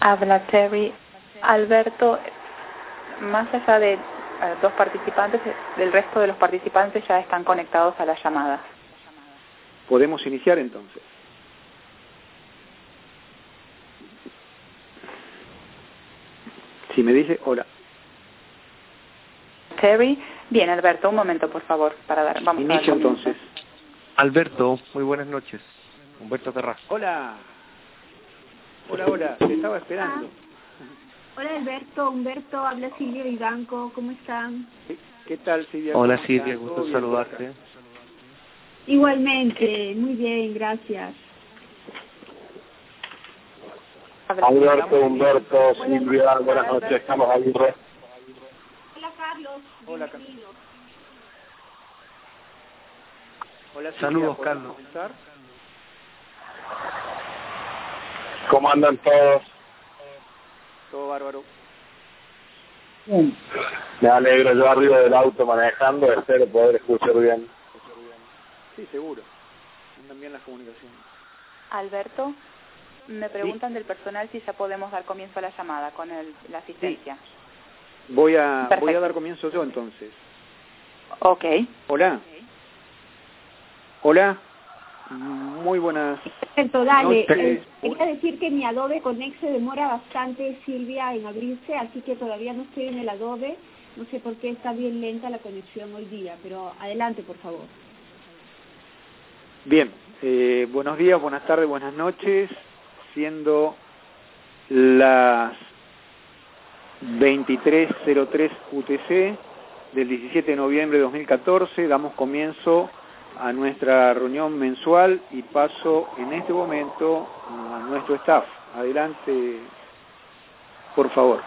Habla Terry. Alberto, más allá de dos participantes, del resto de los participantes ya están conectados a la llamada. ¿Podemos iniciar entonces? Si me dice hola. Terry, bien, Alberto, un momento por favor, vamos a dar Inicio entonces. Alberto, muy buenas noches. Humberto Carrasco. Hola. Hola, te estaba esperando. Hola Alberto, Humberto, habla Silvia Vivanco, ¿cómo están? ¿Qué tal, Silvia? Hola Silvia, gusto saludarte. Igualmente, muy bien, gracias. Alberto, Humberto, Silvia, buenas noches, estamos ahí. Hola Carlos, hola, bienvenido. Hola, Silvia, saludos Carlos. Comenzar? ¿Cómo andan todos? Todo bárbaro. Me alegro, yo arriba del auto manejando, espero poder escuchar bien. Sí, seguro. Andan bien las comunicaciones. Alberto, me preguntan del personal si ya podemos dar comienzo a la llamada con la asistencia. Sí. Voy a dar comienzo yo entonces. Ok. Hola. Hola. Muy buenas Alberto, dale. noches. Quería decir que mi Adobe Connect se demora bastante, Silvia, en abrirse, así que todavía no estoy en el Adobe. No sé por qué está bien lenta la conexión hoy día, pero adelante, por favor. Bien. Buenos días, buenas tardes, buenas noches. Siendo las 23:03 UTC del 17 de noviembre de 2014, damos comienzo a nuestra reunión mensual y paso en este momento a nuestro staff. Adelante, por favor.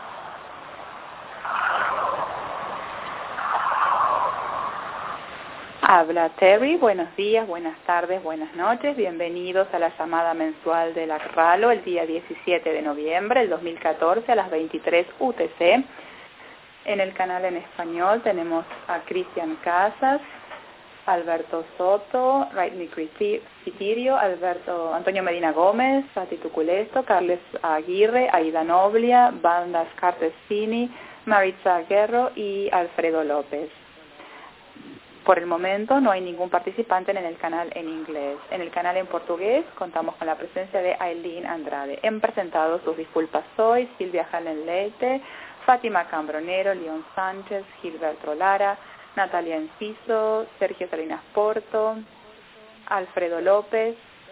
Habla Terry, buenos días, buenas tardes, buenas noches, bienvenidos a la llamada mensual de la RALO el día 17 de noviembre del 2014 a las 23 UTC. En el canal en español tenemos a Cristian Casas, Alberto Soto, Raidni Citirio, Antonio Medina Gómez, Fati Tuculesto, Carles Aguirre, Aida Noblia, Bandas Cartesini, Maritza Guerro y Alfredo López. Por el momento no hay ningún participante en el canal en inglés. En el canal en portugués contamos con la presencia de Aileen Andrade. Han presentado sus disculpas hoy Silvia Jalen Leite, Fátima Cambronero, León Sánchez, Gilberto Lara, Natalia Enciso, Sergio Salinas Porto, Alfredo López,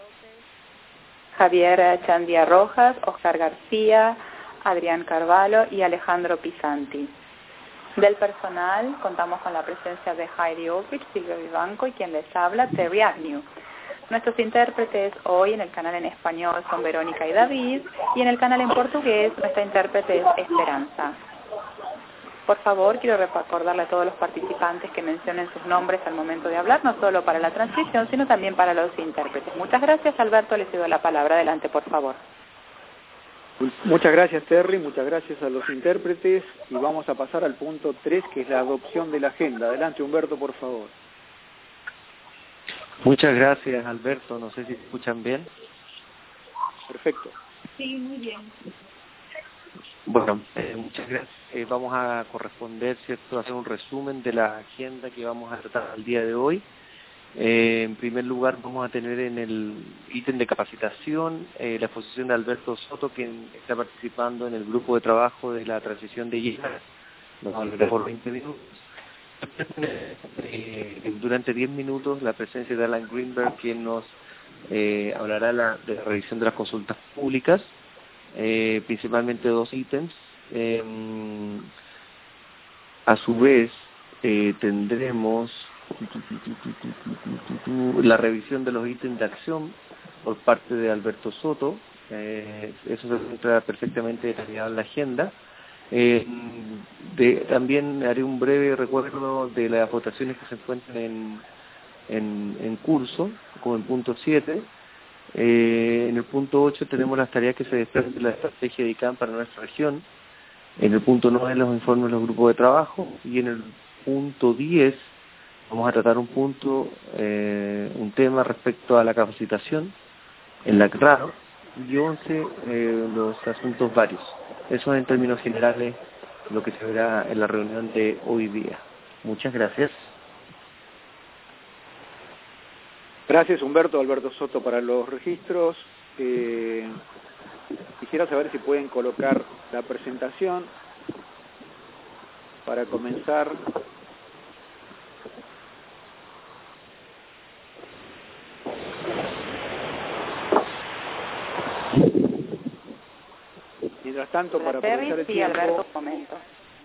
Javier Chandia Rojas, Oscar García, Adrián Carvalho y Alejandro Pisanti. Del personal contamos con la presencia de Heidi Ulrich, Silvia Vivanco y quien les habla, Terry Agnew. Nuestros intérpretes hoy en el canal en español son Verónica y David, y en el canal en portugués nuestra intérprete es Esperanza. Por favor, quiero recordarle a todos los participantes que mencionen sus nombres al momento de hablar, no solo para la transmisión, sino también para los intérpretes. Muchas gracias, Alberto, le cedo la palabra. Adelante, por favor. Muchas gracias, Terry, muchas gracias a los intérpretes y vamos a pasar al punto 3, que es la adopción de la agenda. Adelante, Humberto, por favor. Muchas gracias, Alberto. No sé si escuchan bien. Perfecto. Sí, muy bien. Bueno, muchas gracias. Vamos a corresponder, ¿cierto?, a hacer un resumen de la agenda que vamos a tratar el día de hoy. En primer lugar, vamos a tener en el ítem de capacitación la exposición de Alberto Soto, quien está participando en el grupo de trabajo de la transición de IESA. Nos hablará por 20 minutos. Durante 10 minutos, la presencia de Alan Greenberg, quien nos hablará de la revisión de las consultas públicas, principalmente 2 ítems. A su vez, tendremos la revisión de los ítems de acción por parte de Alberto Soto. Eso se encuentra perfectamente detallado en la agenda. También haré un breve recuerdo de las votaciones que se encuentran en curso, como el punto 7. En el punto 8 tenemos las tareas que se desprenden de la estrategia de ICANN para nuestra región. En el punto 9 los informes de los grupos de trabajo. Y en el punto 10 vamos a tratar un tema respecto a la capacitación en la CRAO. y 11 los asuntos varios. Eso en términos generales lo que se verá en la reunión de hoy día. Muchas gracias. Gracias, Humberto. Alberto Soto para los registros. Quisiera saber si pueden colocar la presentación para comenzar. Mientras tanto, para aprovechar el tiempo... Alberto, comento.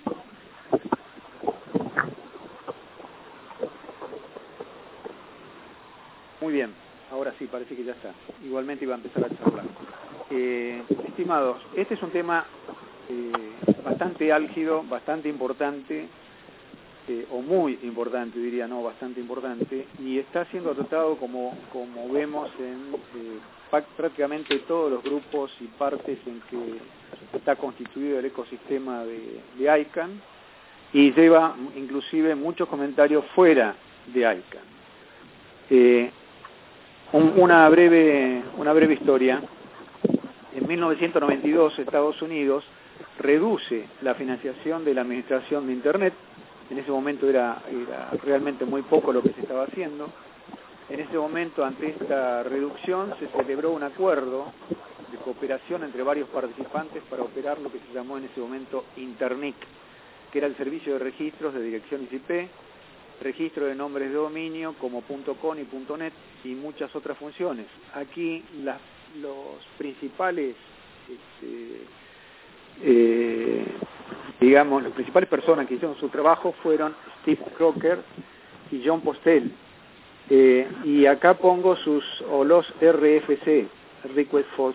Muy bien, ahora sí, parece que ya está. Igualmente iba a empezar a charlar. Estimados, este es un tema bastante álgido, bastante importante, o muy importante, diría, no, bastante importante, y está siendo tratado, como vemos, en prácticamente todos los grupos y partes en que está constituido el ecosistema de ICANN, y lleva inclusive muchos comentarios fuera de ICANN. Una breve historia. En 1992 Estados Unidos reduce la financiación de la administración de Internet. En ese momento era realmente muy poco lo que se estaba haciendo. En ese momento, ante esta reducción, se celebró un acuerdo de cooperación entre varios participantes para operar lo que se llamó en ese momento Internic, que era el servicio de registros de direcciones IP, registro de nombres de dominio como .com y .net y muchas otras funciones. Aquí los principales, las principales personas que hicieron su trabajo fueron Steve Crocker y John Postel. Y acá pongo los RFC, Request for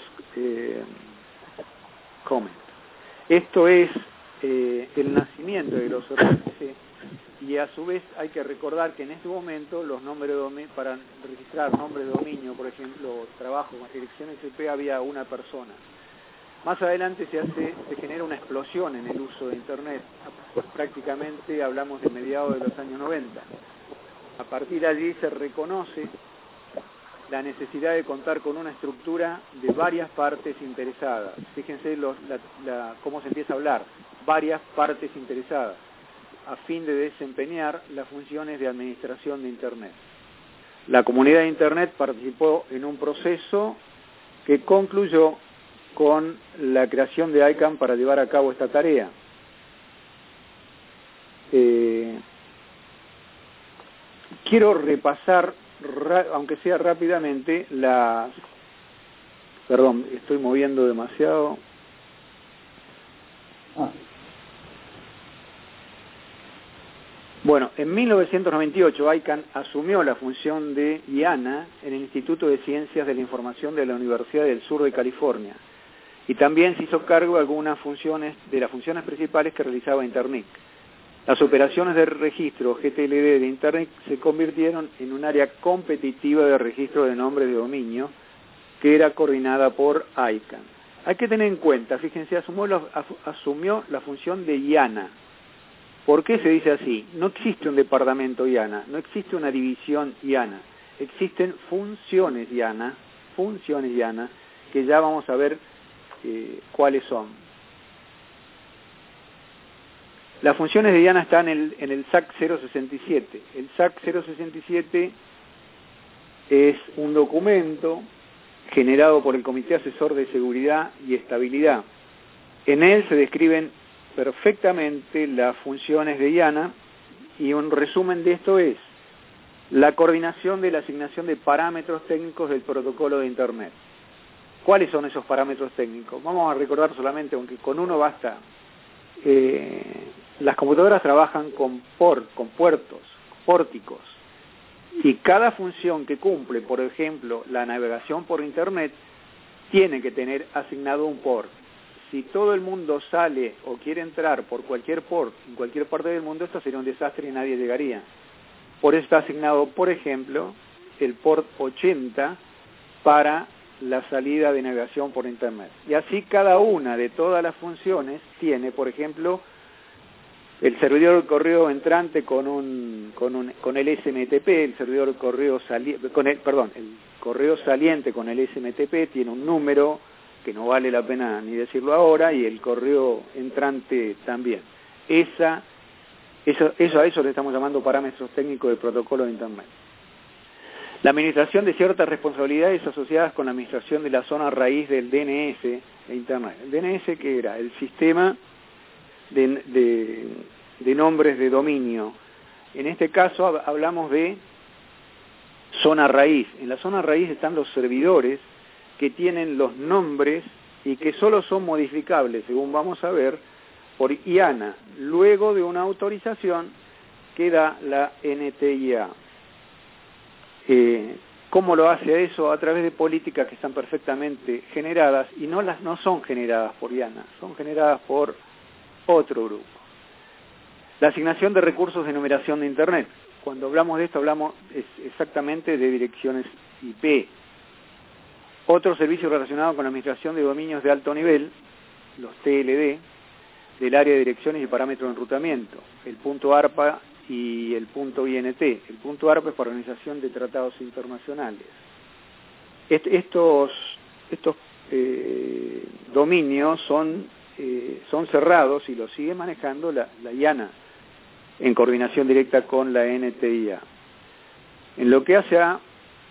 Comment. Esto es el nacimiento de los RFC. Y a su vez hay que recordar que en este momento los nombres de dominio, para registrar nombres de dominio, por ejemplo, trabajo con direcciones IP, había una persona. Más adelante se genera una explosión en el uso de Internet. Prácticamente hablamos de mediados de los años 90. A partir de allí se reconoce la necesidad de contar con una estructura de varias partes interesadas. Fíjense cómo se empieza a hablar, varias partes interesadas, a fin de desempeñar las funciones de administración de Internet. La comunidad de Internet participó en un proceso que concluyó con la creación de ICANN para llevar a cabo esta tarea. Quiero repasar, aunque sea rápidamente, Perdón, estoy moviendo demasiado. Bueno, en 1998 ICANN asumió la función de IANA en el Instituto de Ciencias de la Información de la Universidad del Sur de California, y también se hizo cargo de algunas funciones, de las funciones principales que realizaba Internic. Las operaciones de registro GTLD de Internic se convirtieron en un área competitiva de registro de nombres de dominio que era coordinada por ICANN. Hay que tener en cuenta, fíjense, asumió la función de IANA. ¿Por qué se dice así? No existe un departamento IANA, no existe una división IANA, existen funciones IANA, que ya vamos a ver cuáles son. Las funciones de IANA están en el SAC 067. El SAC 067 es un documento generado por el Comité Asesor de Seguridad y Estabilidad. En él se describen perfectamente las funciones de IANA, y un resumen de esto es la coordinación de la asignación de parámetros técnicos del protocolo de Internet. ¿Cuáles son esos parámetros técnicos? Vamos a recordar solamente, aunque con uno basta. Las computadoras trabajan con puertos, pórticos, y cada función que cumple, por ejemplo, la navegación por Internet, tiene que tener asignado un port. Si todo el mundo sale o quiere entrar por cualquier port en cualquier parte del mundo, esto sería un desastre y nadie llegaría. Por eso está asignado, por ejemplo, el port 80 para la salida de navegación por Internet. Y así cada una de todas las funciones tiene, por ejemplo, el servidor de correo entrante con el SMTP, el servidor de correo correo saliente con el SMTP tiene un número que no vale la pena ni decirlo ahora, y el correo entrante también. A eso le estamos llamando parámetros técnicos de protocolo de Internet. La administración de ciertas responsabilidades asociadas con la administración de la zona raíz del DNS de Internet. El DNS, ¿qué era? El sistema de nombres de dominio. En este caso hablamos de zona raíz. En la zona raíz están los servidores que tienen los nombres y que solo son modificables, según vamos a ver, por IANA, luego de una autorización que da la NTIA. ¿Cómo lo hace eso? A través de políticas que están perfectamente generadas, y no son generadas por IANA, son generadas por otro grupo. La asignación de recursos de numeración de Internet. Cuando hablamos de esto, hablamos exactamente de direcciones IP. Otro servicio relacionado con la administración de dominios de alto nivel, los TLD, del área de direcciones y parámetros de enrutamiento, el punto ARPA y el punto INT. El punto ARPA es para Organización de Tratados Internacionales. Estos dominios son cerrados y los sigue manejando la IANA en coordinación directa con la NTIA. En lo que hace a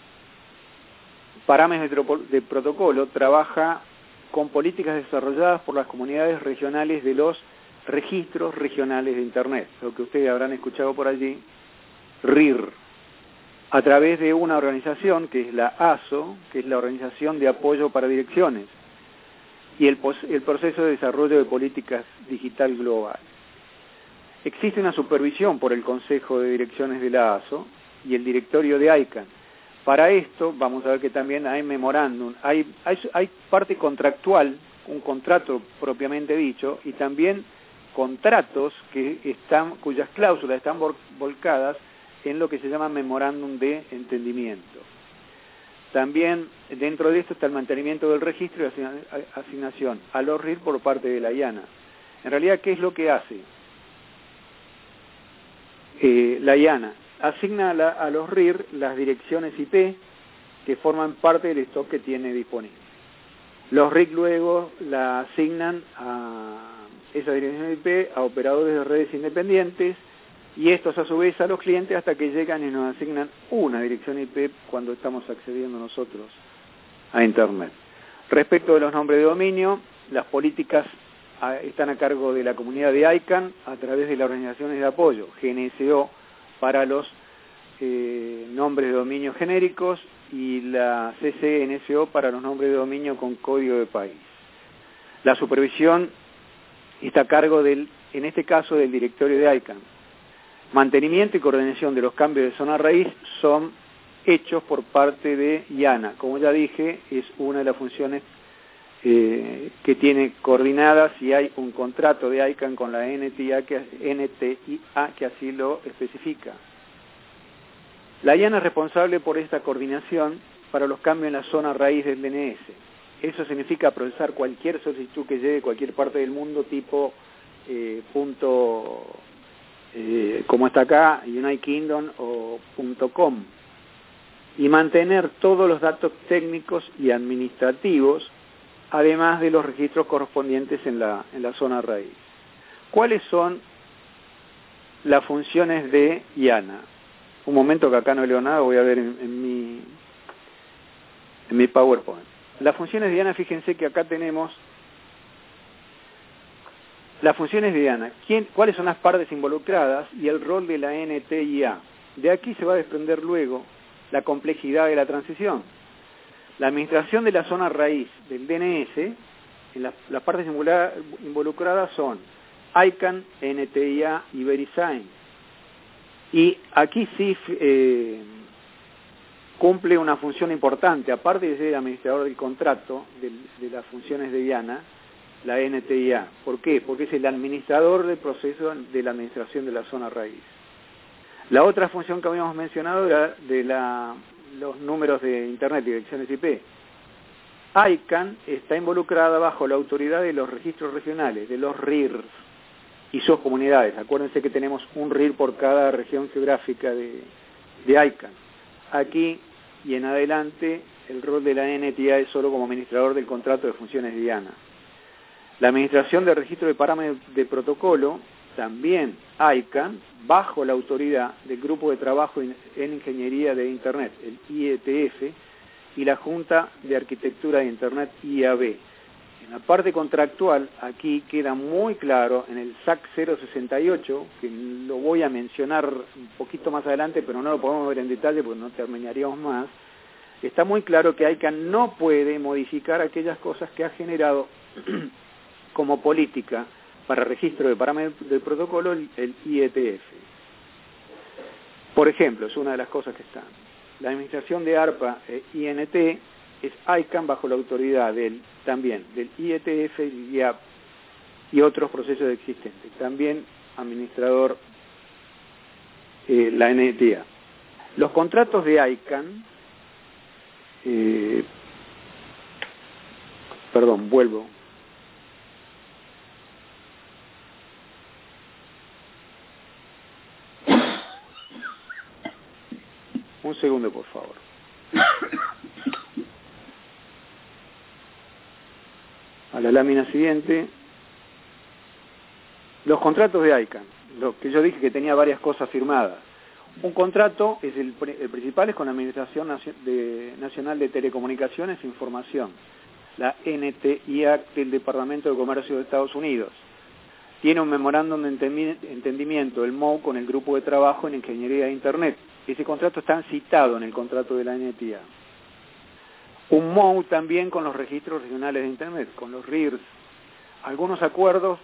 parámetros de protocolo, trabaja con políticas desarrolladas por las comunidades regionales de los registros regionales de Internet, lo que ustedes habrán escuchado por allí, RIR, a través de una organización que es la ASO, que es la Organización de Apoyo para Direcciones, y el proceso de desarrollo de políticas digital global. Existe una supervisión por el Consejo de Direcciones de la ASO y el directorio de ICANN. Para esto vamos a ver que también hay memorándum, hay parte contractual, un contrato propiamente dicho, y también contratos cuyas cláusulas están volcadas en lo que se llama memorándum de entendimiento. También dentro de esto está el mantenimiento del registro y asignación a los RIR por parte de la IANA. En realidad, ¿qué es lo que hace la IANA? Asigna a los RIR las direcciones IP que forman parte del stock que tiene disponible. Los RIR luego la asignan a esa dirección IP a operadores de redes independientes, y estos a su vez a los clientes hasta que llegan y nos asignan una dirección IP cuando estamos accediendo nosotros a Internet. Respecto de los nombres de dominio, las políticas están a cargo de la comunidad de ICANN a través de las organizaciones de apoyo, GNSO para los nombres de dominio genéricos y la CCNSO para los nombres de dominio con código de país. La supervisión está a cargo en este caso del directorio de ICANN. Mantenimiento y coordinación de los cambios de zona raíz son hechos por parte de IANA. Como ya dije, es una de las funciones que tiene coordinadas, y hay un contrato de ICANN con la NTIA que así lo especifica. La IANA es responsable por esta coordinación para los cambios en la zona raíz del DNS. Eso significa procesar cualquier solicitud que llegue de cualquier parte del mundo, tipo como está acá, United Kingdom o .com, y mantener todos los datos técnicos y administrativos, además de los registros correspondientes en la zona raíz. ¿Cuáles son las funciones de IANA? Un momento, que acá no leo nada, voy a ver en mi PowerPoint. Las funciones de IANA, fíjense que acá tenemos las funciones de IANA, cuáles son las partes involucradas y el rol de la NTIA. De aquí se va a desprender luego la complejidad de la transición. La administración de la zona raíz del DNS, las partes involucradas son ICANN, NTIA y VeriSign. Y aquí sí cumple una función importante, aparte de ser el administrador del contrato de las funciones de IANA, la NTIA. ¿Por qué? Porque es el administrador del proceso de la administración de la zona raíz. La otra función que habíamos mencionado era de los números de Internet, direcciones IP. ICANN está involucrada bajo la autoridad de los registros regionales, de los RIRs y sus comunidades. Acuérdense que tenemos un RIR por cada región geográfica de ICANN. Aquí y en adelante el rol de la NTA es solo como administrador del contrato de funciones de IANA. La administración del registro de parámetros de protocolo, también ICANN, bajo la autoridad del Grupo de Trabajo en Ingeniería de Internet, el IETF, y la Junta de Arquitectura de Internet, IAB. En la parte contractual, aquí queda muy claro en el SAC 068, que lo voy a mencionar un poquito más adelante, pero no lo podemos ver en detalle porque no terminaríamos más. Está muy claro que ICANN no puede modificar aquellas cosas que ha generado como política para registro de parámetros del protocolo el IETF. Por ejemplo, es una de las cosas que están. La administración de ARPA e INT es ICANN bajo la autoridad también del IETF y IAP y otros procesos existentes. También administrador la NTA. Los contratos de ICANN, vuelvo. Un segundo, por favor. A la lámina siguiente. Los contratos de ICANN. Lo que yo dije que tenía varias cosas firmadas. Un contrato, es el principal, es con la Administración Nacional de Telecomunicaciones e Información, la NTIA del Departamento de Comercio de Estados Unidos. Tiene un memorándum de entendimiento, el MOU, con el Grupo de Trabajo en Ingeniería de Internet. Ese contrato está citado en el contrato de la NTA. Un MOU también con los registros regionales de Internet, con los RIRS. Algunos acuerdos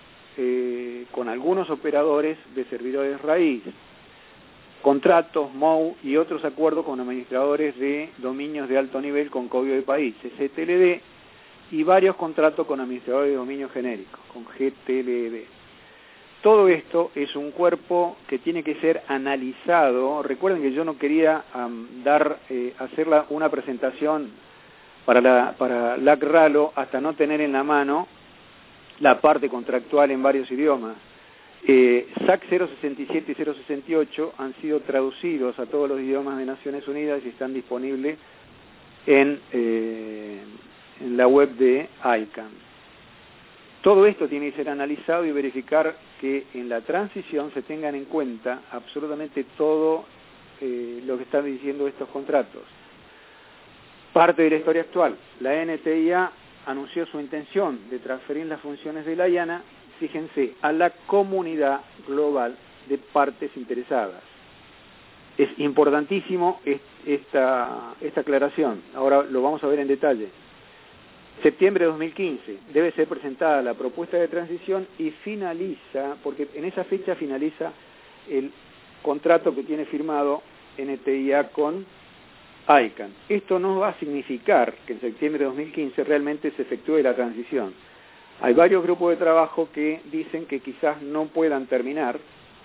con algunos operadores de servidores raíz. Contratos, MOU y otros acuerdos con administradores de dominios de alto nivel con código de país, CTLD, y varios contratos con administradores de dominios genéricos, con GTLD. Todo esto es un cuerpo que tiene que ser analizado. Recuerden que yo no quería hacer una presentación para LACRALO hasta no tener en la mano la parte contractual en varios idiomas. SAC 067 y 068 han sido traducidos a todos los idiomas de Naciones Unidas y están disponibles en la web de ICANN. Todo esto tiene que ser analizado y verificar que en la transición se tengan en cuenta absolutamente todo lo que están diciendo estos contratos. Parte de la historia actual. La NTIA anunció su intención de transferir las funciones de la IANA, fíjense, a la comunidad global de partes interesadas. Es importantísimo esta aclaración. Ahora lo vamos a ver en detalle. Septiembre de 2015 debe ser presentada la propuesta de transición y finaliza, porque en esa fecha finaliza el contrato que tiene firmado NTIA con ICANN. Esto no va a significar que en septiembre de 2015 realmente se efectúe la transición. Hay varios grupos de trabajo que dicen que quizás no puedan terminar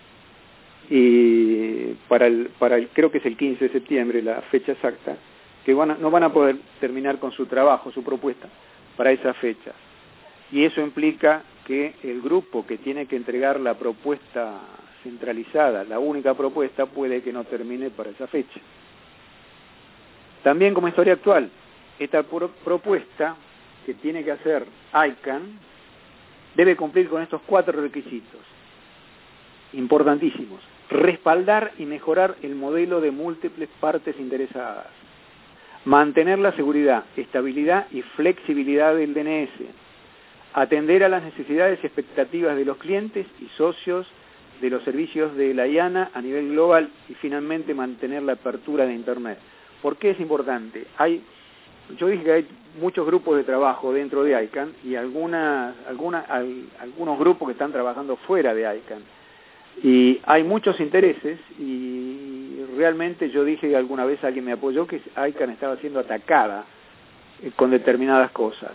y creo que es el 15 de septiembre la fecha exacta, que no van a poder terminar con su trabajo, su propuesta, para esa fecha. Y eso implica que el grupo que tiene que entregar la propuesta centralizada, la única propuesta, puede que no termine para esa fecha. También como historia actual, esta propuesta que tiene que hacer ICANN debe cumplir con estos 4 requisitos importantísimos. Respaldar y mejorar el modelo de múltiples partes interesadas. Mantener la seguridad, estabilidad y flexibilidad del DNS. Atender a las necesidades y expectativas de los clientes y socios de los servicios de la IANA a nivel global y finalmente mantener la apertura de Internet. ¿Por qué es importante? Yo dije que hay muchos grupos de trabajo dentro de ICANN y algunos grupos que están trabajando fuera de ICANN. Y hay muchos intereses y realmente yo dije que alguna vez alguien me apoyó que ICANN estaba siendo atacada con determinadas cosas.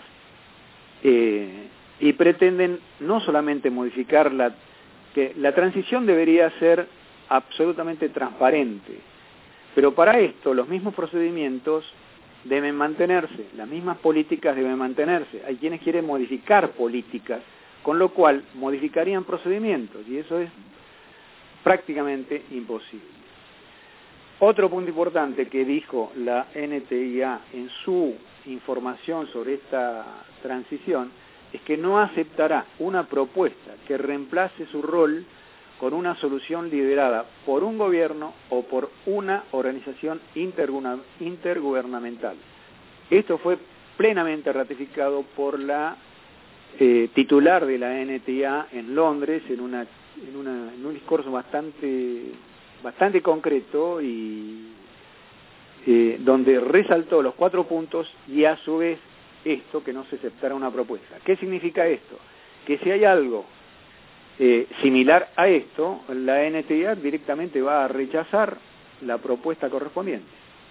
Y pretenden no solamente modificar que la transición debería ser absolutamente transparente, pero para esto los mismos procedimientos deben mantenerse, las mismas políticas deben mantenerse. Hay quienes quieren modificar políticas, con lo cual modificarían procedimientos, y eso es prácticamente imposible. Otro punto importante que dijo la NTIA en su información sobre esta transición es que no aceptará una propuesta que reemplace su rol con una solución liderada por un gobierno o por una organización intergubernamental. Esto fue plenamente ratificado por la titular de la NTA en Londres en un discurso bastante concreto y donde resaltó los 4 puntos y a su vez esto, que no se aceptara una propuesta. ¿Qué significa esto? Que si hay algo similar a esto, la NTA directamente va a rechazar la propuesta correspondiente.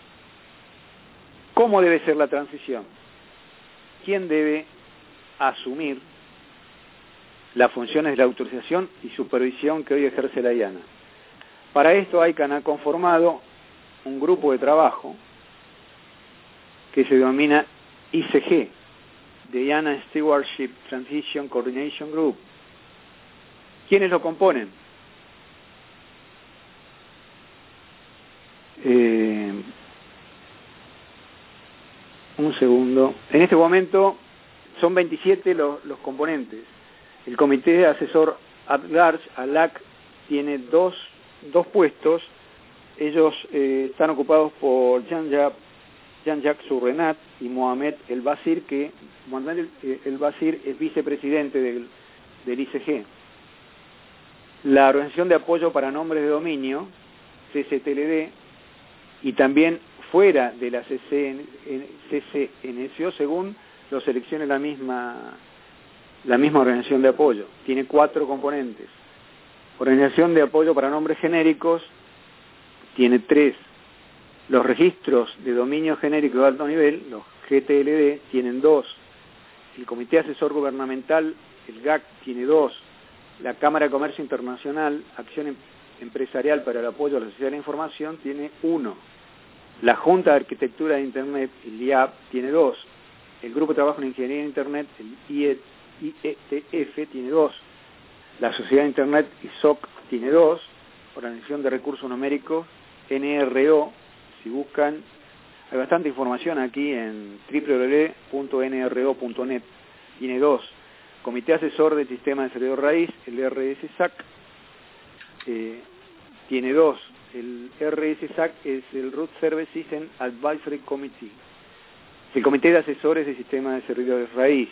¿Cómo debe ser la transición? ¿Quién debe asumir las funciones de la autorización y supervisión que hoy ejerce la IANA? Para esto ICANN ha conformado un grupo de trabajo que se denomina ICG, de IANA Stewardship Transition Coordination Group. ¿Quiénes lo componen? Un segundo. En este momento son 27 los componentes. El Comité Asesor at Large, ALAC, tiene dos puestos. Ellos están ocupados por Jean-Jacques Surrenat y Mohamed El Basir, que Mohamed El Basir es vicepresidente del ICG. La Organización de Apoyo para Nombres de Dominio, CCTLD, y también fuera de la CCNSO, según lo seleccione la misma organización de apoyo. Tiene 4 componentes. Organización de Apoyo para Nombres Genéricos tiene 3. Los registros de dominio genérico de alto nivel, los GTLD, tienen 2. El Comité Asesor Gubernamental, el GAC, tiene 2. La Cámara de Comercio Internacional, Acción Empresarial para el Apoyo a la Sociedad de la Información, tiene 1. La Junta de Arquitectura de Internet, el IAP, tiene 2. El Grupo de Trabajo en Ingeniería de Internet, el IETF, tiene 2. La Sociedad de Internet, ISOC, tiene 2. Organización de Recursos Numéricos, NRO, si buscan, hay bastante información aquí en www.nro.net, tiene 2. Comité Asesor del Sistema de Servidor Raíz, el RSSAC, tiene 2. El RSSAC es el Root Service System Advisory Committee. El Comité de Asesores del Sistema de Servidores Raíz.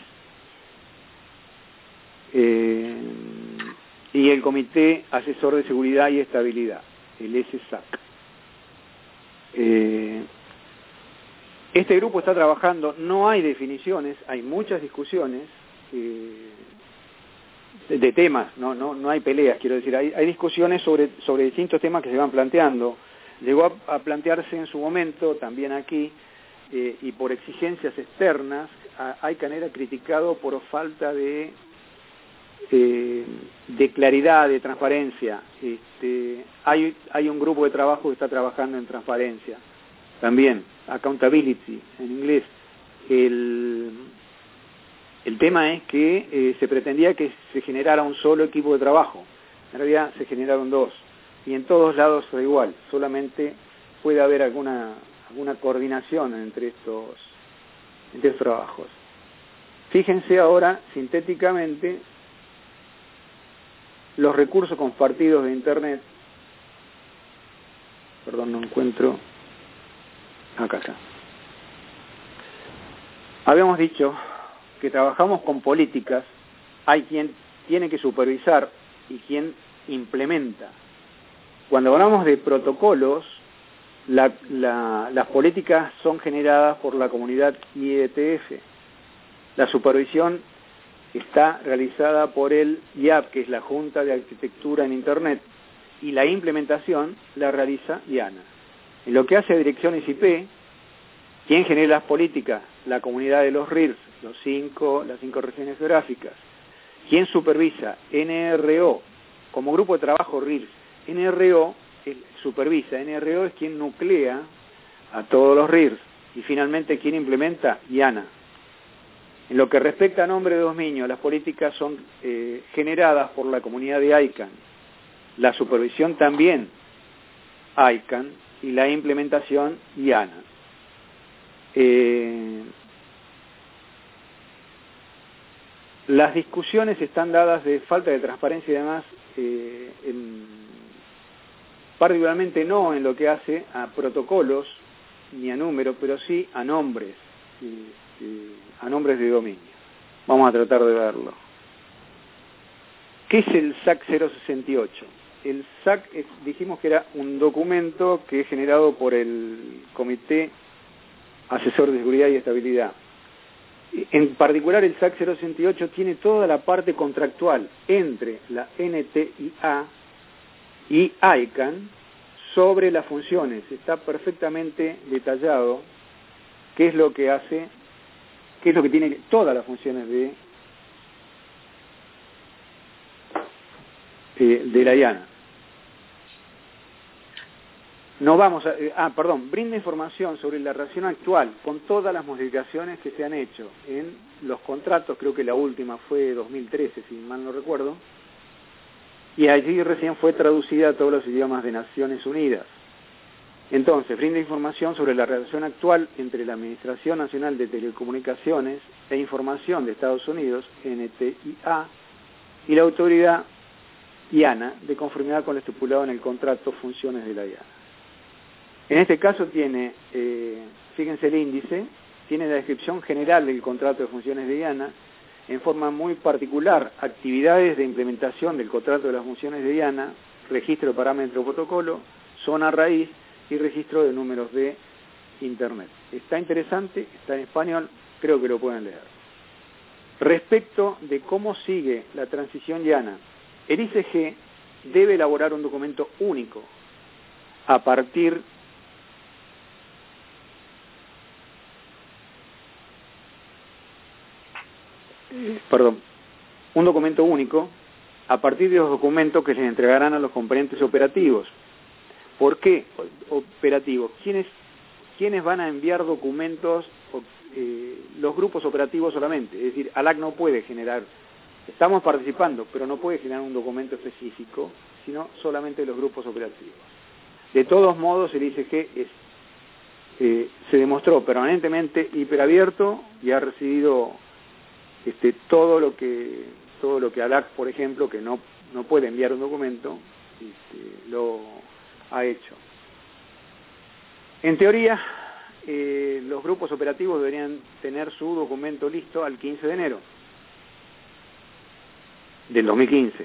Y el Comité Asesor de Seguridad y Estabilidad, el SSAC. Este grupo está trabajando, no hay definiciones, hay muchas discusiones de temas, no hay peleas, quiero decir, hay discusiones sobre distintos temas que se van planteando. Llegó a plantearse en su momento, también aquí, y por exigencias externas, ICANN era criticado por falta de claridad, de transparencia. Hay un grupo de trabajo que está trabajando en transparencia. También, accountability, en inglés. El tema es que se pretendía que se generara un solo equipo de trabajo. En realidad se generaron 2. Y en todos lados fue igual. Solamente puede haber alguna coordinación entre estos trabajos. Fíjense ahora, sintéticamente, los recursos compartidos de Internet. Perdón, no encuentro. Acá está. Habíamos dicho que trabajamos con políticas, hay quien tiene que supervisar y quien implementa. Cuando hablamos de protocolos, las políticas son generadas por la comunidad IETF. La supervisión está realizada por el IAP, que es la Junta de Arquitectura en Internet, y la implementación la realiza IANA. En lo que hace a direcciones IP, ¿quién genera las políticas? La comunidad de los RIRS, las 5 regiones geográficas. ¿Quién supervisa? NRO, como grupo de trabajo RIRS. NRO supervisa, NRO es quien nuclea a todos los RIRS. Y finalmente, ¿quién implementa? IANA. En lo que respecta a nombre de dominio, las políticas son generadas por la comunidad de ICANN. La supervisión también ICANN, y la implementación IANA. Las discusiones están dadas de falta de transparencia y demás, particularmente no en lo que hace a protocolos ni a números, pero sí a nombres de dominio. Vamos a tratar de verlo. ¿Qué es el SAC 068? El SAC dijimos que era un documento que es generado por el Comité Asesor de Seguridad y Estabilidad. En particular, el SAC 068 tiene toda la parte contractual entre la NTIA y ICANN sobre las funciones. Está perfectamente detallado qué es lo que hace, qué es lo que tiene todas las funciones de la IANA. No vamos a... brinda información sobre la relación actual con todas las modificaciones que se han hecho en los contratos, creo que la última fue 2013, si mal no recuerdo, y allí recién fue traducida a todos los idiomas de Naciones Unidas. Entonces, brinda información sobre la relación actual entre la Administración Nacional de Telecomunicaciones e Información de Estados Unidos, NTIA, y la autoridad IANA, de conformidad con lo estipulado en el contrato Funciones de la IANA. En este caso tiene, fíjense el índice, tiene la descripción general del contrato de funciones de IANA, en forma muy particular, actividades de implementación del contrato de las funciones de IANA, registro de parámetro protocolo, zona raíz y registro de números de Internet. Está interesante, está en español, creo que lo pueden leer. Respecto de cómo sigue la transición IANA, el ICG debe elaborar un documento único a partir un documento único a partir de los documentos que se entregarán a los componentes operativos. ¿Por qué operativos? ¿Quiénes van a enviar documentos? Los grupos operativos solamente. Es decir, ALAC no puede generar, estamos participando, pero no puede generar un documento específico, sino solamente los grupos operativos. De todos modos, el ICG se demostró permanentemente hiperabierto y ha recibido todo lo que ALAC, por ejemplo, que no puede enviar un documento, lo ha hecho. En teoría, los grupos operativos deberían tener su documento listo al 15 de enero del 2015.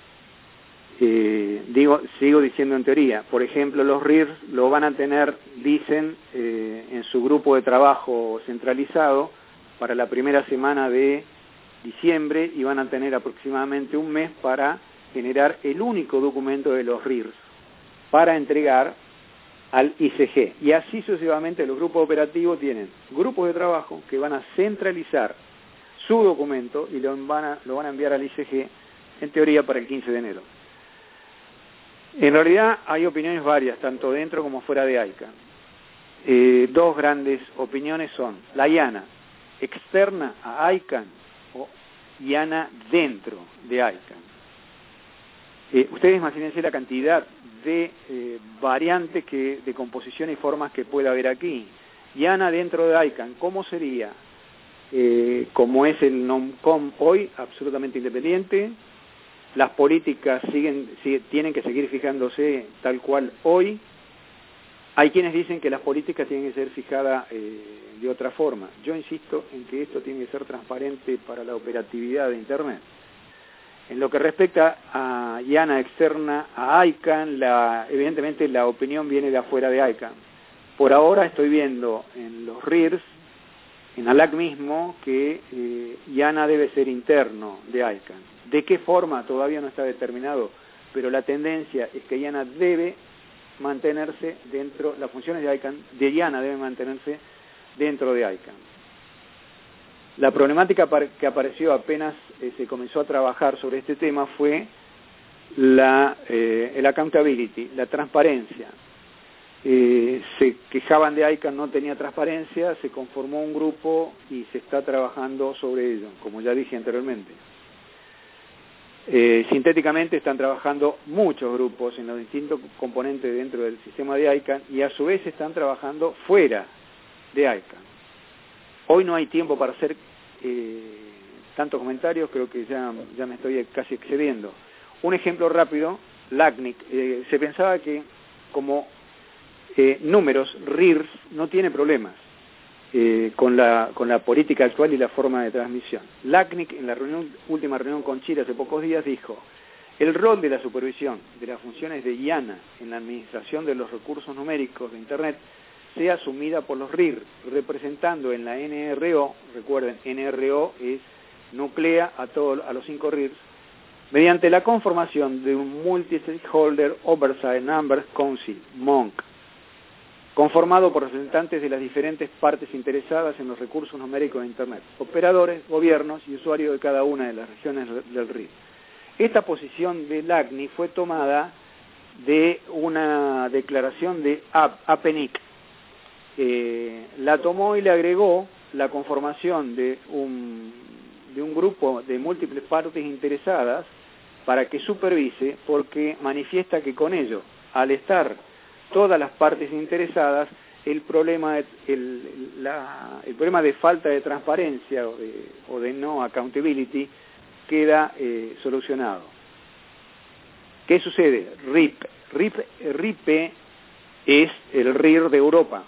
Sigo diciendo en teoría. Por ejemplo, los RIRs lo van a tener, dicen, en su grupo de trabajo centralizado para la primera semana de diciembre, y van a tener aproximadamente un mes para generar el único documento de los RIRs para entregar al ICG. Y así sucesivamente los grupos operativos tienen grupos de trabajo que van a centralizar su documento y lo van a enviar al ICG, en teoría, para el 15 de enero. En realidad hay opiniones varias, tanto dentro como fuera de ICANN. Dos grandes opiniones son la IANA externa a ICANN o IANA dentro de ICANN. Ustedes imagínense la cantidad de variantes de composición y formas que puede haber aquí. IANA dentro de ICANN, ¿cómo sería? Como es el NOMCOM hoy, absolutamente independiente. Las políticas tienen que seguir fijándose tal cual hoy. Hay quienes dicen que las políticas tienen que ser fijadas de otra forma. Yo insisto en que esto tiene que ser transparente para la operatividad de Internet. En lo que respecta a IANA externa a ICANN, evidentemente la opinión viene de afuera de ICANN. Por ahora estoy viendo en los RIRs, en ALAC mismo, que IANA debe ser interno de ICANN. ¿De qué forma? Todavía no está determinado, pero la tendencia es que IANA debe mantenerse dentro, las funciones de IANA deben mantenerse dentro de ICANN. La problemática que apareció apenas se comenzó a trabajar sobre este tema fue el accountability, la transparencia. Se quejaban de ICANN, no tenía transparencia, se conformó un grupo y se está trabajando sobre ello, como ya dije anteriormente. Sintéticamente están trabajando muchos grupos en los distintos componentes dentro del sistema de ICANN y a su vez están trabajando fuera de ICANN. Hoy no hay tiempo para hacer tantos comentarios, creo que ya me estoy casi excediendo. Un ejemplo rápido, LACNIC. Se pensaba que como números, RIRS, no tiene problemas con la política actual y la forma de transmisión. LACNIC, en la última reunión con Chile hace pocos días, dijo: el rol de la supervisión de las funciones de IANA en la administración de los recursos numéricos de Internet sea asumida por los RIR, representando en la NRO, recuerden, NRO es nuclea a los 5 RIRs, mediante la conformación de un Multi-Stakeholder Oversight Numbers Council, MONC, conformado por representantes de las diferentes partes interesadas en los recursos numéricos de Internet, operadores, gobiernos y usuarios de cada una de las regiones del RIR. Esta posición de LACNIC fue tomada de una declaración de APNIC. La tomó y le agregó la conformación de un grupo de múltiples partes interesadas para que supervise, porque manifiesta que con ello, al estar todas las partes interesadas, el problema de falta de transparencia o de no accountability queda solucionado. ¿Qué sucede? RIPE es el RIR de Europa.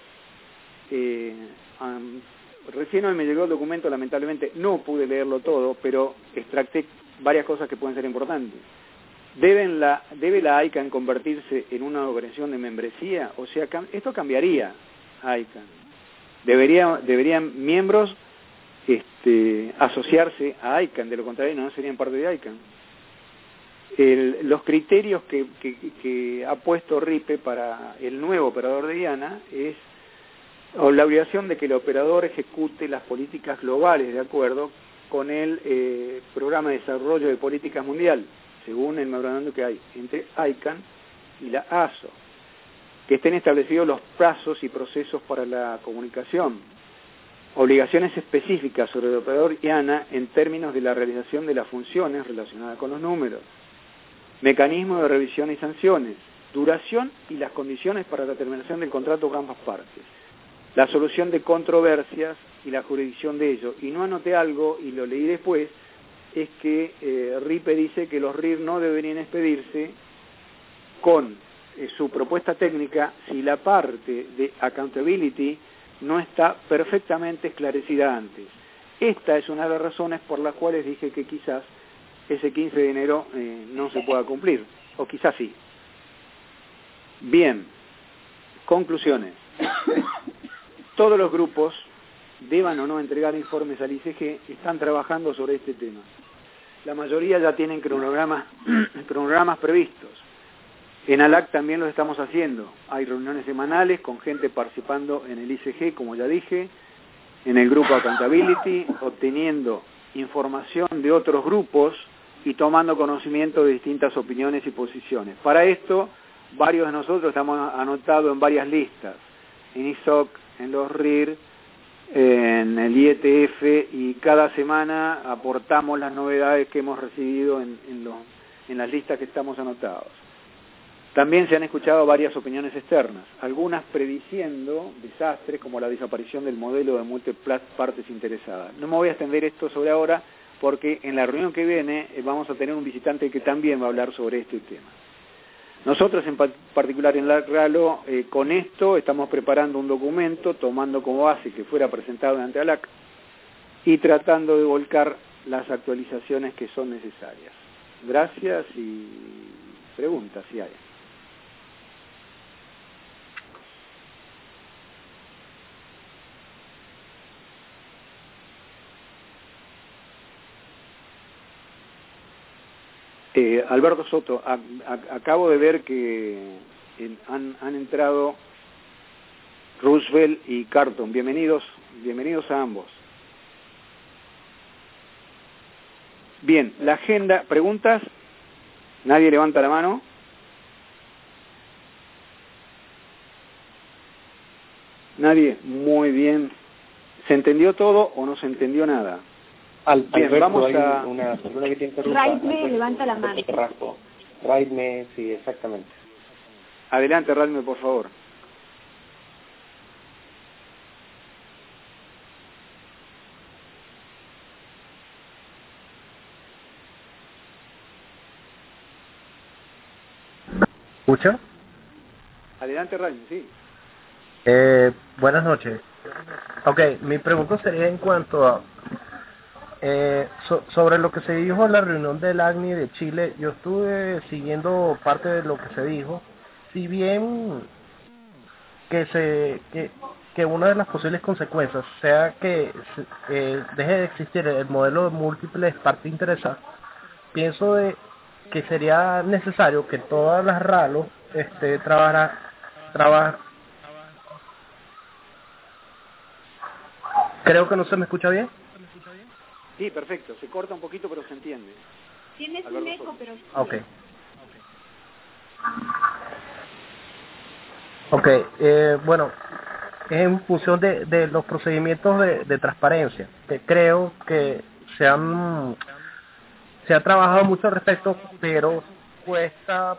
Recién hoy me llegó el documento, lamentablemente no pude leerlo todo, pero extracté varias cosas que pueden ser importantes. ¿Debe la ICANN convertirse en una organización de membresía? O sea, esto cambiaría a ICANN. Deberían miembros asociarse a ICANN, de lo contrario no serían parte de ICANN. Los criterios que ha puesto RIPE para el nuevo operador de IANA es la obligación de que el operador ejecute las políticas globales de acuerdo con el Programa de Desarrollo de Políticas Mundial, según el memorando que hay entre ICANN y la ASO, que estén establecidos los plazos y procesos para la comunicación, obligaciones específicas sobre el operador IANA en términos de la realización de las funciones relacionadas con los números, mecanismos de revisión y sanciones, duración y las condiciones para la terminación del contrato con ambas partes, la solución de controversias y la jurisdicción de ello. Y no anoté algo, y lo leí después, es que RIPE dice que los RIR no deberían expedirse con su propuesta técnica si la parte de accountability no está perfectamente esclarecida antes. Esta es una de las razones por las cuales dije que quizás ese 15 de enero no se pueda cumplir, o quizás sí. Bien, conclusiones. Todos los grupos, deban o no entregar informes al ICG, están trabajando sobre este tema. La mayoría ya tienen cronogramas previstos. En ALAC también lo estamos haciendo. Hay reuniones semanales con gente participando en el ICG, como ya dije, en el grupo Accountability, obteniendo información de otros grupos y tomando conocimiento de distintas opiniones y posiciones. Para esto, varios de nosotros estamos anotados en varias listas, en ISOC, en los RIR, en el IETF, y cada semana aportamos las novedades que hemos recibido en las listas que estamos anotados. También se han escuchado varias opiniones externas, algunas prediciendo desastres como la desaparición del modelo de múltiples partes interesadas. No me voy a extender esto sobre ahora porque en la reunión que viene vamos a tener un visitante que también va a hablar sobre este tema. Nosotros en particular en la RALO, con esto estamos preparando un documento, tomando como base que fuera presentado ante ALAC y tratando de volcar las actualizaciones que son necesarias. Gracias y preguntas si hay. Alberto Soto, acabo de ver que han entrado Roosevelt y Carton. Bienvenidos a ambos. Bien, la agenda, ¿preguntas? ¿Nadie levanta la mano? ¿Nadie? Muy bien. ¿Se entendió todo o no se entendió nada? Bien, Alberto, vamos hay a... una persona que te interrumpa. Raidme, levanta la mano. Raidme, sí, exactamente. Adelante, Radme, por favor. ¿Escucha? Adelante, Radme, sí. Buenas noches. Ok, mi pregunta sería en cuanto a sobre lo que se dijo en la reunión del ACNI de Chile. Yo estuve siguiendo parte de lo que se dijo. Si bien que una de las posibles consecuencias sea que deje de existir el modelo de múltiples partes interesadas, pienso que sería necesario que todas las RALO trabajar. Creo que no se me escucha bien. Sí, perfecto. Se corta un poquito, pero se entiende. Tienes un eco, pero... Ok. Ok, bueno, en función de los procedimientos de transparencia, que creo que se ha trabajado mucho al respecto, pero cuesta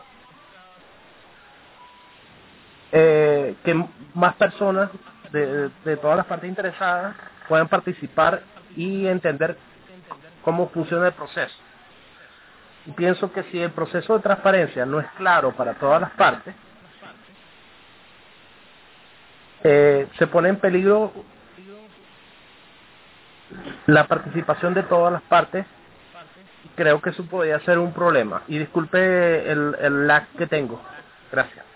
que más personas de todas las partes interesadas puedan participar y entender cómo funciona el proceso. Y pienso que si el proceso de transparencia no es claro para todas las partes, se pone en peligro la participación de todas las partes. Creo que eso podría ser un problema. Y disculpe el lag que tengo. Gracias.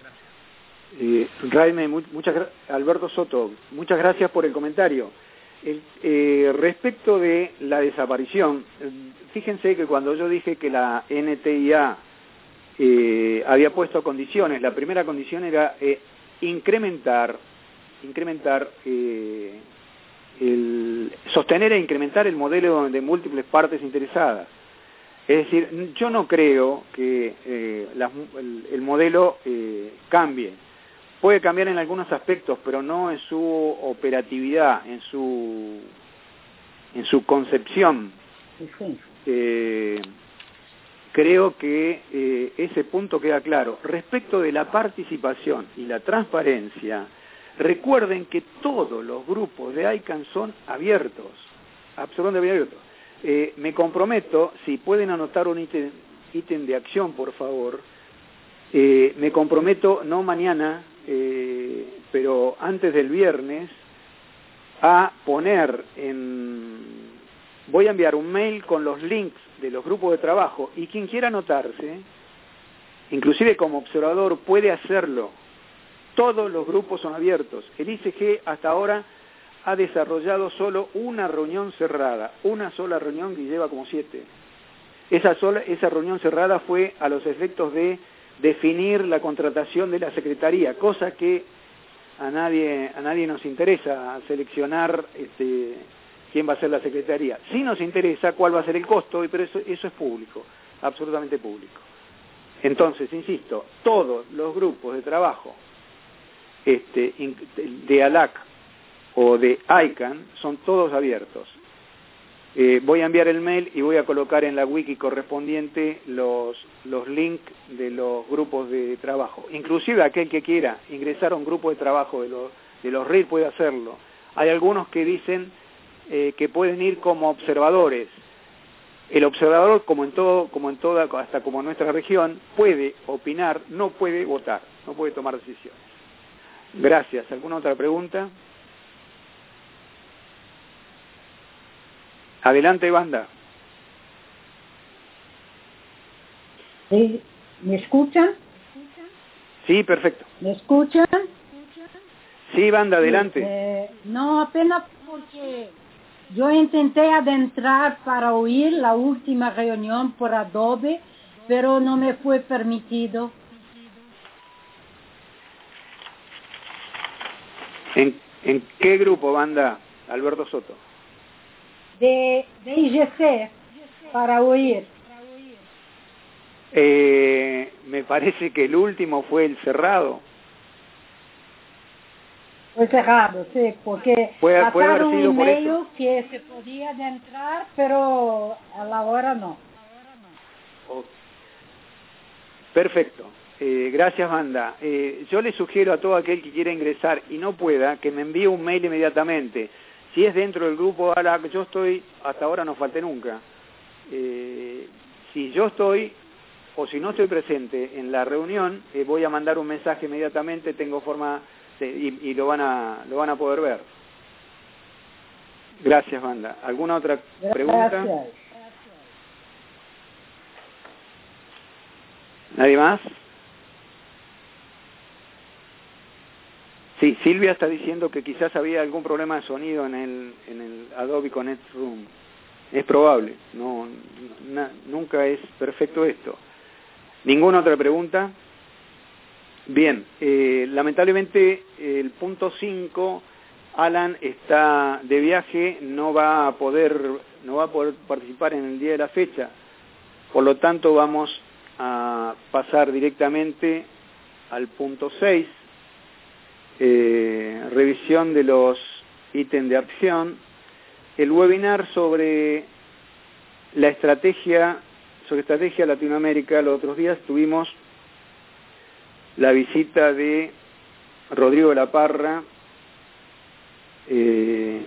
Raime, Alberto Soto, muchas gracias por el comentario. Respecto de la desaparición, fíjense que cuando yo dije que la NTIA había puesto condiciones, la primera condición era sostener e incrementar el modelo de múltiples partes interesadas. Es decir, yo no creo que el modelo cambie. Puede cambiar en algunos aspectos, pero no en su operatividad, en su concepción. Creo que ese punto queda claro. Respecto de la participación y la transparencia, recuerden que todos los grupos de ICANN son abiertos, absolutamente abiertos. Me comprometo, si pueden anotar un ítem de acción, por favor, me comprometo, no mañana, pero antes del viernes, a poner voy a enviar un mail con los links de los grupos de trabajo, y quien quiera anotarse, inclusive como observador, puede hacerlo. Todos los grupos son abiertos. El ICG hasta ahora ha desarrollado solo una reunión cerrada, una sola reunión que lleva como 7. Esa reunión cerrada fue a los efectos de definir la contratación de la Secretaría, cosa que a nadie nos interesa seleccionar quién va a ser la Secretaría. Sí nos interesa cuál va a ser el costo, pero eso es público, absolutamente público. Entonces, insisto, todos los grupos de trabajo de ALAC o de ICANN son todos abiertos. Voy a enviar el mail y voy a colocar en la wiki correspondiente los links de los grupos de trabajo. Inclusive aquel que quiera ingresar a un grupo de trabajo de los RIR puede hacerlo. Hay algunos que dicen que pueden ir como observadores. El observador, como en toda, hasta como en nuestra región, puede opinar, no puede votar, no puede tomar decisiones. Gracias. ¿Alguna otra pregunta? Adelante, Banda. ¿Me escuchan? Sí, perfecto. ¿Me escuchan? Sí, Banda, adelante. No, apenas porque yo intenté adentrar para oír la última reunión por Adobe, pero no me fue permitido. ¿En qué grupo, Banda? Alberto Soto. De IGC, para oír. Me parece que el último fue el cerrado. Fue cerrado, sí, porque Puede haber pasaron sido un por email eso. que se podía entrar, pero a la hora no. Oh. Perfecto. Gracias, Wanda. Yo le sugiero a todo aquel que quiera ingresar y no pueda, que me envíe un mail inmediatamente. Si es dentro del grupo ALAC, yo estoy, hasta ahora no falté nunca. Si yo estoy, o si no estoy presente en la reunión, voy a mandar un mensaje inmediatamente, tengo forma, y lo van a poder ver. Gracias, Wanda. ¿Alguna otra pregunta? Gracias. ¿Nadie más? Sí, Silvia está diciendo que quizás había algún problema de sonido en el Adobe Connect Room. Es probable, nunca es perfecto esto. ¿Ninguna otra pregunta? Bien, lamentablemente el punto 5, Alan está de viaje, no va a poder participar en el día de la fecha. Por lo tanto, vamos a pasar directamente al punto 6. Revisión de los ítems de acción, el webinar sobre la estrategia Latinoamérica. Los otros días tuvimos la visita de Rodrigo de la Parra y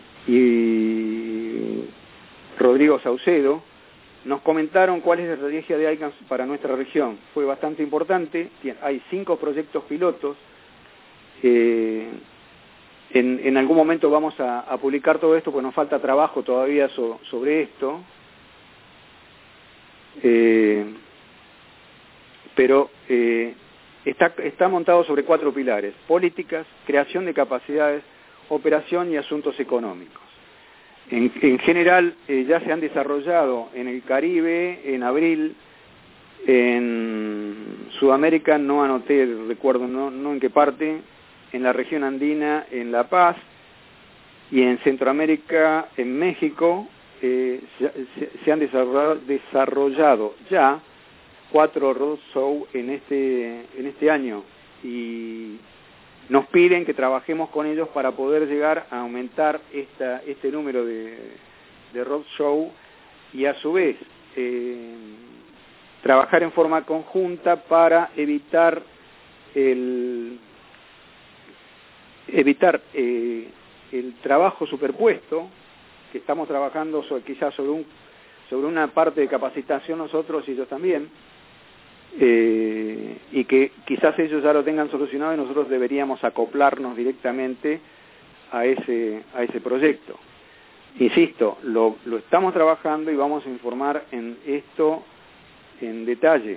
Rodrigo Saucedo. Nos comentaron cuál es la estrategia de ICANN para nuestra región. Fue bastante importante. Hay 5 proyectos pilotos. En algún momento vamos a publicar todo esto, porque nos falta trabajo todavía sobre esto. Pero está montado sobre 4 pilares: políticas, creación de capacidades, operación y asuntos económicos. En general ya se han desarrollado en el Caribe, en abril, en Sudamérica, no anoté, recuerdo no en qué parte, en la región andina, en La Paz, y en Centroamérica, en México, se han desarrollado ya 4 roadshows en este año, y nos piden que trabajemos con ellos para poder llegar a aumentar este número de roadshow, y a su vez trabajar en forma conjunta para evitar el trabajo superpuesto, que estamos trabajando quizás sobre una parte de capacitación nosotros y ellos también, y que quizás ellos ya lo tengan solucionado y nosotros deberíamos acoplarnos directamente a ese proyecto. Insisto, lo estamos trabajando y vamos a informar en esto en detalle.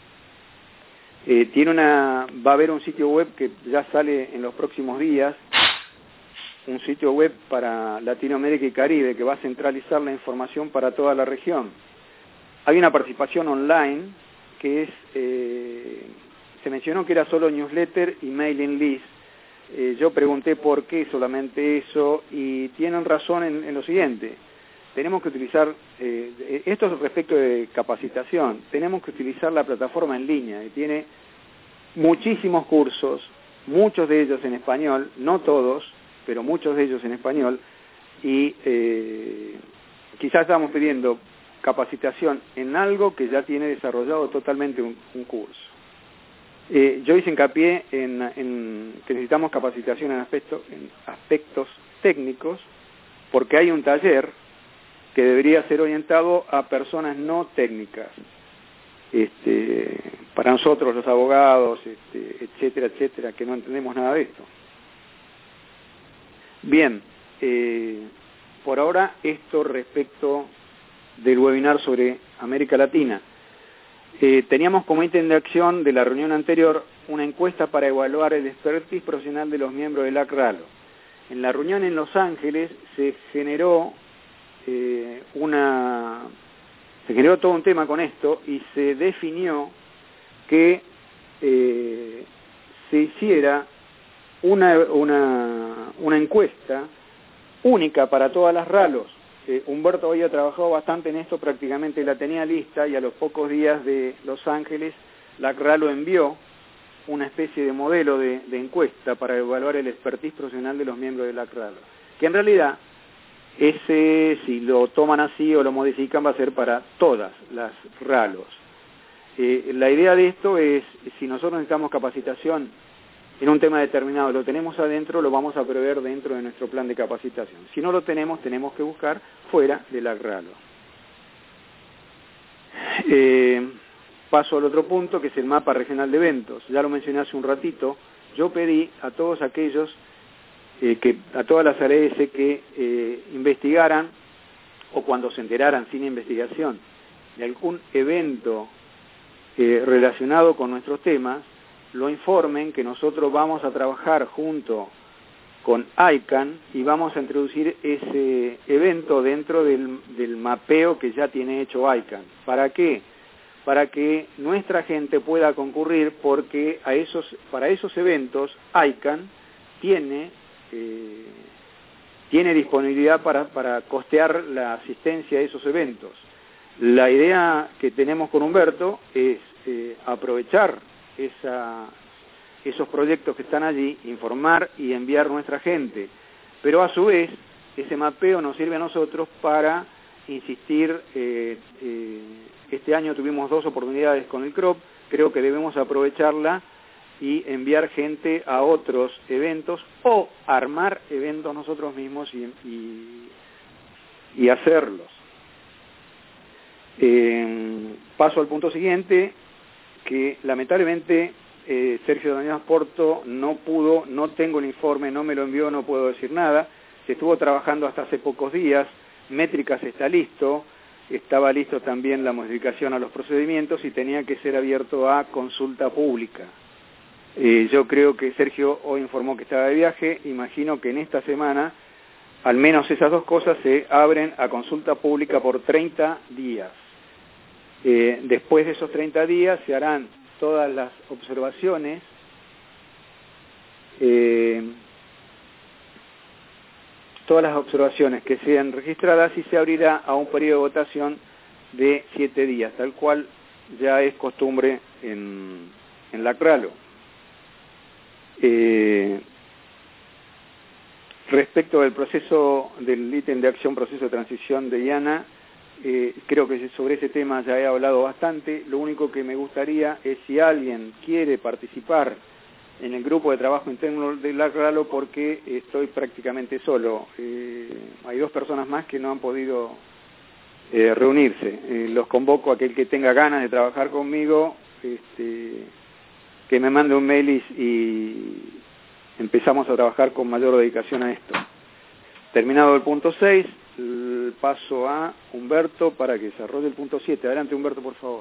Va a haber un sitio web que ya sale en los próximos días, un sitio web para Latinoamérica y Caribe, que va a centralizar la información para toda la región. Hay una participación online que se mencionó que era solo newsletter y mailing list. Yo pregunté por qué solamente eso, y tienen razón en lo siguiente: tenemos que utilizar, esto es respecto de capacitación, tenemos que utilizar la plataforma en línea, y tiene muchísimos cursos, muchos de ellos en español, no todos, pero muchos de ellos en español, y quizás estamos pidiendo capacitación en algo que ya tiene desarrollado totalmente un curso. Yo hice hincapié en que necesitamos capacitación en aspectos técnicos, porque hay un taller que debería ser orientado a personas no técnicas, para nosotros los abogados, etcétera, que no entendemos nada de esto. Bien, por ahora esto respecto del webinar sobre América Latina. Teníamos como ítem de acción de la reunión anterior una encuesta para evaluar el expertise profesional de los miembros del ACRALO. En la reunión en Los Ángeles se generó todo un tema con esto, y se definió que se hiciera una encuesta única para todas las RALOs. Humberto había trabajado bastante en esto, prácticamente la tenía lista, y a los pocos días de Los Ángeles la RALO envió una especie de modelo de encuesta para evaluar el expertise profesional de los miembros del ACRALO, que en realidad ese, si lo toman así o lo modifican, va a ser para todas las RALOs. La idea de esto es, si nosotros necesitamos capacitación en un tema determinado, lo tenemos adentro, lo vamos a prever dentro de nuestro plan de capacitación. Si no lo tenemos, tenemos que buscar fuera del ACRALO. Paso al otro punto, que es el mapa regional de eventos. Ya lo mencioné hace un ratito. Yo pedí a todos aquellos, a todas las ARS que investigaran, o cuando se enteraran sin investigación, de algún evento relacionado con nuestros temas, lo informen, que nosotros vamos a trabajar junto con ICANN y vamos a introducir ese evento dentro del mapeo que ya tiene hecho ICANN. ¿Para qué? Para que nuestra gente pueda concurrir, porque para esos eventos ICANN tiene disponibilidad para costear la asistencia a esos eventos. La idea que tenemos con Humberto es aprovechar esos proyectos que están allí, informar y enviar nuestra gente, pero a su vez ese mapeo nos sirve a nosotros para insistir. Este año tuvimos 2 oportunidades con el CROP, creo que debemos aprovecharla y enviar gente a otros eventos o armar eventos nosotros mismos y hacerlos. Paso al punto siguiente, que lamentablemente Sergio Daniel Porto no tengo el informe, no me lo envió, no puedo decir nada. Se estuvo trabajando hasta hace pocos días, Métricas está listo, estaba listo también la modificación a los procedimientos y tenía que ser abierto a consulta pública. Yo creo que Sergio hoy informó que estaba de viaje, imagino que en esta semana al menos esas 2 cosas se abren a consulta pública por 30 días. Después de esos 30 días se harán todas las observaciones que sean registradas y se abrirá a un periodo de votación de 7 días, tal cual ya es costumbre en la ACRALO. Respecto del proceso del ítem de acción, proceso de transición de IANA, creo que sobre ese tema ya he hablado bastante. Lo único que me gustaría es, si alguien quiere participar en el grupo de trabajo interno del ACRALO, porque estoy prácticamente solo. Hay 2 personas más que no han podido reunirse. Los convoco a aquel que tenga ganas de trabajar conmigo, que me mande un mail y empezamos a trabajar con mayor dedicación a esto. Terminado el punto 6, paso a Humberto para que desarrolle el punto 7. Adelante, Humberto, por favor.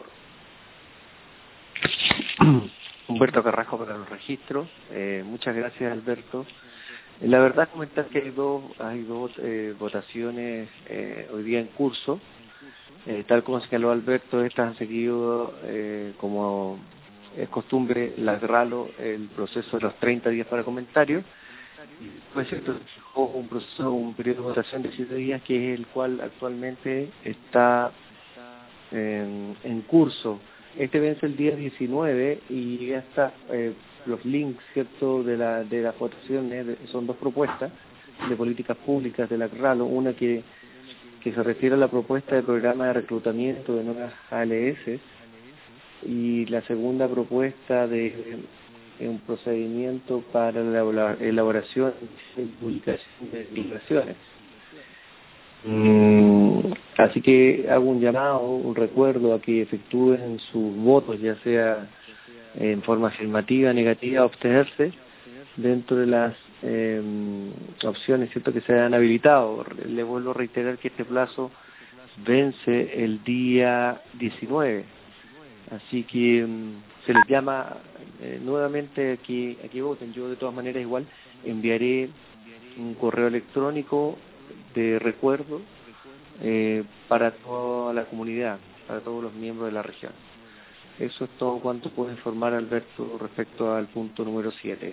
Humberto Carrasco para los registros. Muchas gracias, Alberto. La verdad, comentar que hay dos votaciones hoy día en curso. Tal como señaló Alberto, estas han seguido, como es costumbre, la ACRALO, el proceso de los 30 días para comentarios. Pues cierto, un periodo de votación de 7 días, que es el cual actualmente está en curso. Este vence el día 19 y ya está, los links, cierto, de las votaciones, son 2 propuestas de políticas públicas de la ACRALO, una que se refiere a la propuesta de programa de reclutamiento de nuevas ALS, y la segunda propuesta de un procedimiento para la elaboración y publicación de declaraciones. Así que hago un llamado, un recuerdo a que efectúen sus votos, ya sea en forma afirmativa, negativa, a abstenerse dentro de las opciones, cierto, que se han habilitado. Le vuelvo a reiterar que este plazo vence el día 19. Así que se les llama nuevamente a que voten. Yo de todas maneras igual enviaré un correo electrónico de recuerdo para toda la comunidad, para todos los miembros de la región. Eso es todo cuanto puedo informar, Alberto, respecto al punto número 7.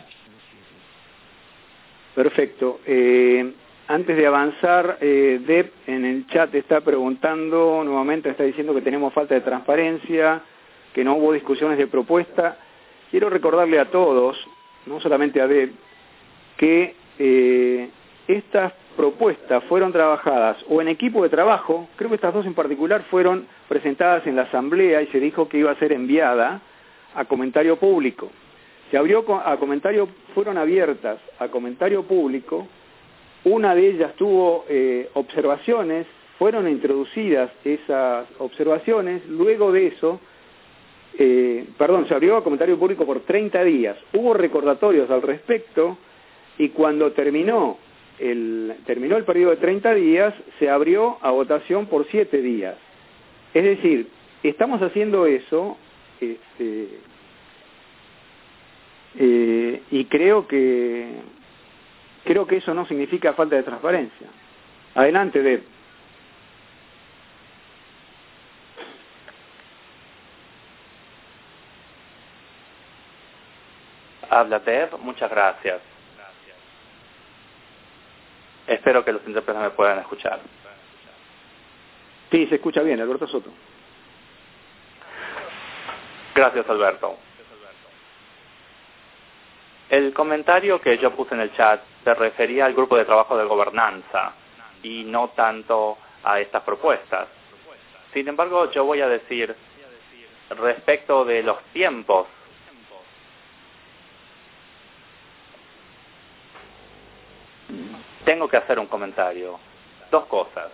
Perfecto. Antes de avanzar, Deb en el chat está preguntando, nuevamente está diciendo que tenemos falta de transparencia, que no hubo discusiones de propuesta. quiero recordarle a todos, no solamente a Deb, que estas propuestas fueron trabajadas o en equipo de trabajo, creo que estas dos en particular fueron presentadas en la asamblea y se dijo que iba a ser enviada a comentario público. Se abrió a comentario, fueron abiertas a comentario público, una de ellas tuvo observaciones, fueron introducidas esas observaciones, luego de eso, se abrió a comentario público por 30 días, hubo recordatorios al respecto y cuando terminó el periodo de 30 días, se abrió a votación por 7 días. Es decir, estamos haciendo eso, y creo que eso no significa falta de transparencia. Adelante, Deb. Habla Deb, muchas gracias. Espero que los intérpretes me puedan escuchar. Sí, se escucha bien, Alberto Soto. Gracias, Alberto. El comentario que yo puse en el chat se refería al grupo de trabajo de gobernanza y no tanto a estas propuestas. Sin embargo, yo voy a decir respecto de los tiempos. Tengo que hacer un comentario. Dos cosas.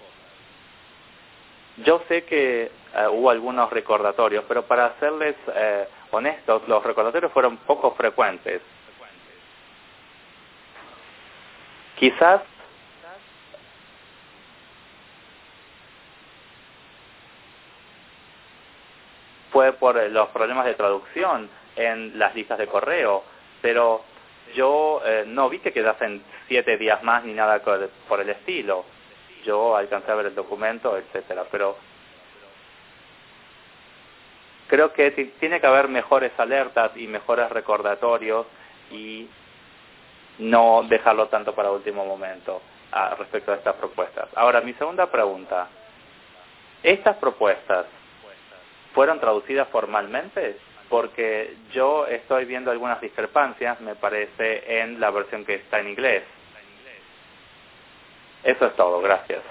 Yo sé que hubo algunos recordatorios, pero para serles honestos, los recordatorios fueron poco frecuentes. Quizás fue por los problemas de traducción en las listas de correo, pero yo no vi que quedasen 7 días más ni nada por el estilo. Yo alcancé a ver el documento, etcétera, pero creo que tiene que haber mejores alertas y mejores recordatorios y no dejarlo tanto para último momento respecto a estas propuestas. Ahora, mi segunda pregunta. ¿Estas propuestas fueron traducidas formalmente? Porque yo estoy viendo algunas discrepancias, me parece, en la versión que está en inglés. Eso es todo, gracias.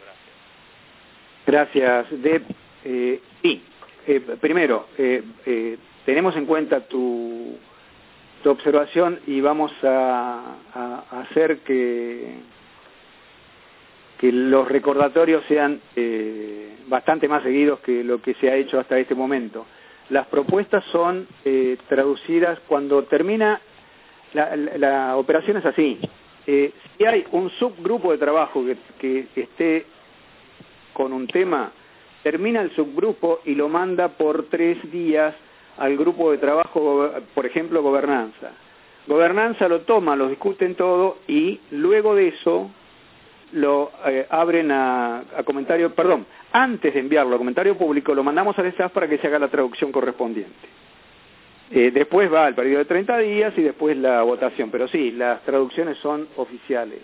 Gracias, Deb. Sí, primero, tenemos en cuenta tu observación y vamos a hacer que los recordatorios sean bastante más seguidos que lo que se ha hecho hasta este momento. Las propuestas son traducidas cuando termina la operación. Es así. Si hay un subgrupo de trabajo que esté con un tema, termina el subgrupo y lo manda por 3 días al grupo de trabajo, por ejemplo, gobernanza. Gobernanza lo toma, lo discuten todo y luego de eso lo abren a comentario, antes de enviarlo a comentario público, lo mandamos al staff para que se haga la traducción correspondiente. Después va el periodo de 30 días y después la votación, pero sí, las traducciones son oficiales.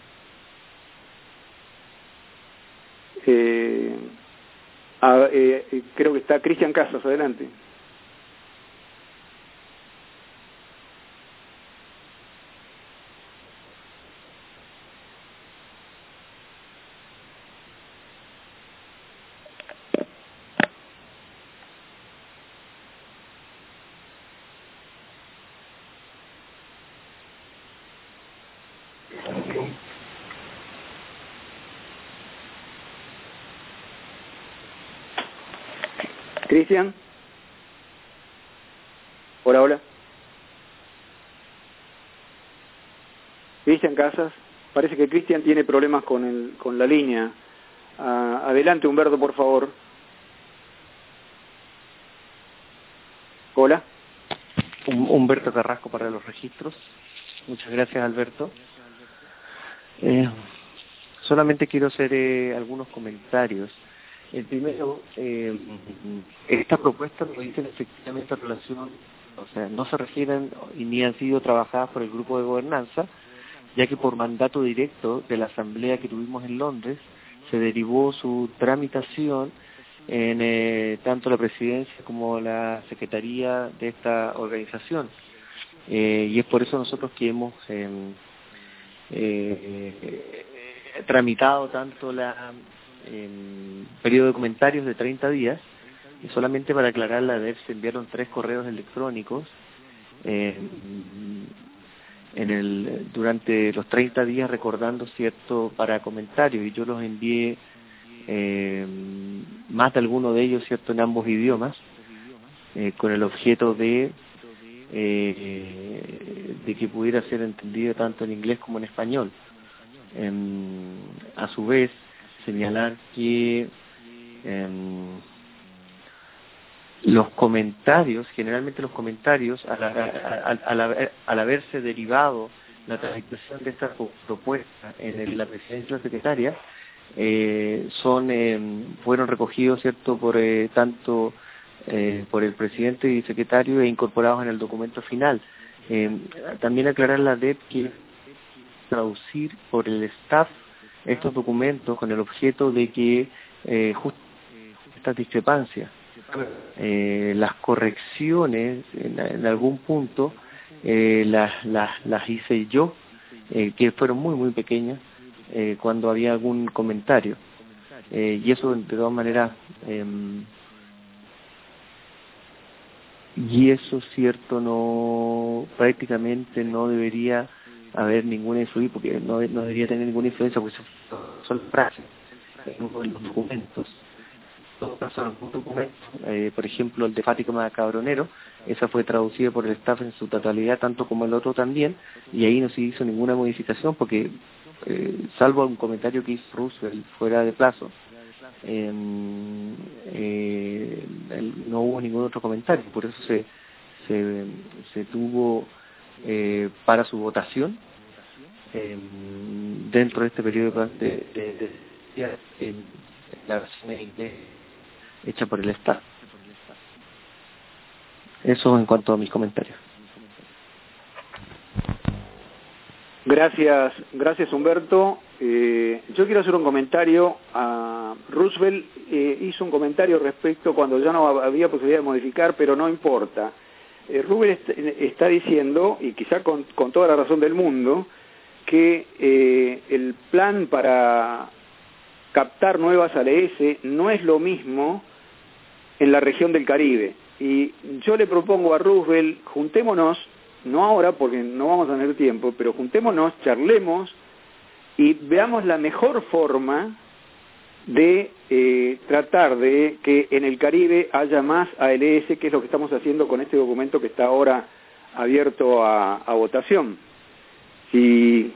Creo que está Cristian Casas, adelante. Cristian. Hola. Cristian Casas. Parece que Cristian tiene problemas con la línea. Adelante, Humberto, por favor. Hola. Humberto Carrasco para los registros. Muchas gracias, Alberto. Solamente quiero hacer algunos comentarios. El primero, esta propuesta lo dicen efectivamente en relación, o sea, no se refieren ni han sido trabajadas por el grupo de gobernanza, ya que por mandato directo de la asamblea que tuvimos en Londres, se derivó su tramitación en tanto la presidencia como la secretaría de esta organización. Y es por eso nosotros que hemos tramitado tanto la periodo de comentarios de 30 días, y solamente para aclarar, la DEF se enviaron 3 correos electrónicos durante los 30 días recordando cierto para comentarios, y yo los envié más de alguno de ellos, cierto, en ambos idiomas, con el objeto de que pudiera ser entendido tanto en inglés como en español. A su vez, señalar que los comentarios, generalmente los comentarios, al haberse derivado la tramitación de esta propuesta en la presidencia secretaria, fueron recogidos, cierto, por tanto por el presidente y secretario e incorporados en el documento final. También aclarar la DEP que traducir por el staff estos documentos con el objeto de que estas discrepancias, las correcciones en algún punto las hice yo, que fueron muy pequeñas, cuando había algún comentario, y eso de todas maneras y eso, cierto, no, prácticamente no debería haber ninguna influencia, porque no debería tener ninguna influencia, porque son frases en uno de los documentos. Un documento, por ejemplo, el de Fátima Cabronero, esa fue traducida por el staff en su totalidad, tanto como el otro también, y ahí no se hizo ninguna modificación, porque salvo un comentario que hizo Roosevelt fuera de plazo, no hubo ningún otro comentario, por eso se tuvo para su votación dentro de este periodo de la versión en inglés hecha por el Estado. Eso en cuanto a mis comentarios. Gracias Humberto. Yo quiero hacer un comentario. Roosevelt hizo un comentario respecto cuando ya no había posibilidad de modificar, pero no importa. Roosevelt está diciendo, y quizá con toda la razón del mundo, que el plan para captar nuevas ALS no es lo mismo en la región del Caribe. Y yo le propongo a Roosevelt, juntémonos, no ahora porque no vamos a tener tiempo, pero juntémonos, charlemos y veamos la mejor forma de tratar de que en el Caribe haya más ALS, que es lo que estamos haciendo con este documento que está ahora abierto a votación. Si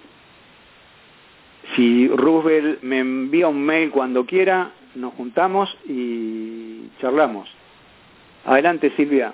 Roosevelt me envía un mail cuando quiera, nos juntamos y charlamos. Adelante, Silvia.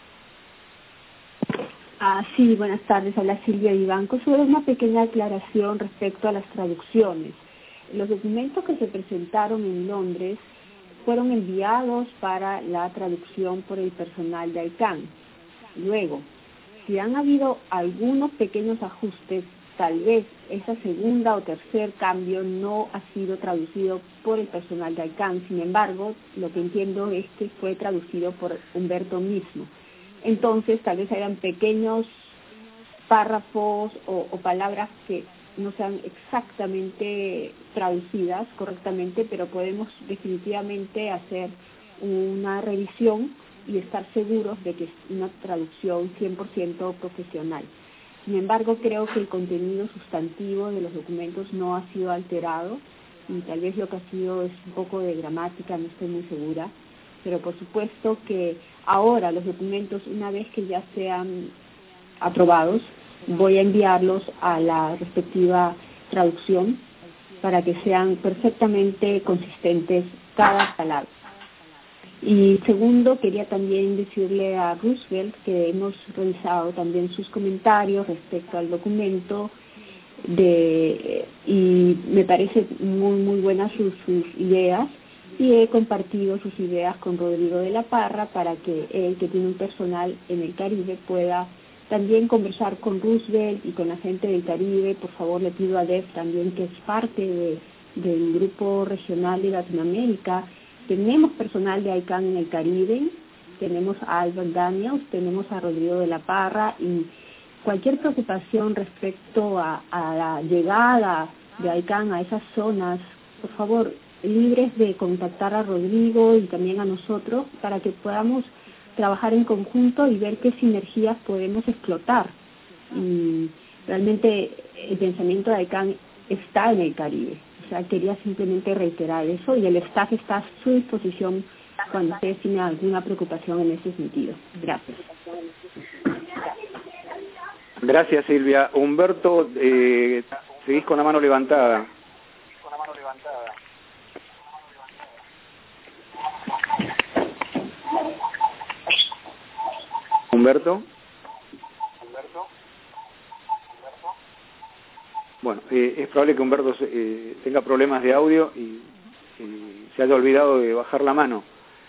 Sí, buenas tardes. Habla Silvia Vivanco. Solo una pequeña aclaración respecto a las traducciones. Los documentos que se presentaron en Londres fueron enviados para la traducción por el personal de ICANN. Luego, si han habido algunos pequeños ajustes, tal vez esa segunda o tercer cambio no ha sido traducido por el personal de ICANN. Sin embargo, lo que entiendo es que fue traducido por Humberto mismo. Entonces, tal vez hayan pequeños párrafos o palabras que no sean exactamente traducidas correctamente, pero podemos definitivamente hacer una revisión y estar seguros de que es una traducción 100% profesional. Sin embargo, creo que el contenido sustantivo de los documentos no ha sido alterado y tal vez lo que ha sido es un poco de gramática, no estoy muy segura. Pero por supuesto que ahora los documentos, una vez que ya sean aprobados, voy a enviarlos a la respectiva traducción para que sean perfectamente consistentes cada palabra. Y segundo, quería también decirle a Roosevelt que hemos revisado también sus comentarios respecto al documento y me parece muy buenas sus ideas, y he compartido sus ideas con Rodrigo de la Parra para que él, que tiene un personal en el Caribe, pueda también conversar con Roosevelt y con la gente del Caribe. Por favor, le pido a DEF también, que es parte del grupo regional de Latinoamérica, tenemos personal de ICANN en el Caribe, tenemos a Albert Daniels, tenemos a Rodrigo de la Parra, y cualquier preocupación respecto a la llegada de ICANN a esas zonas, por favor, libres de contactar a Rodrigo y también a nosotros para que podamos trabajar en conjunto y ver qué sinergias podemos explotar. Y realmente el pensamiento de ICANN está en el Caribe. O sea, quería simplemente reiterar eso, y el staff está a su disposición cuando ustedes tienen alguna preocupación en ese sentido. Gracias. Gracias, Silvia. Humberto, seguís con la mano levantada. Humberto. Bueno, es probable que Humberto tenga problemas de audio y se haya olvidado de bajar la mano.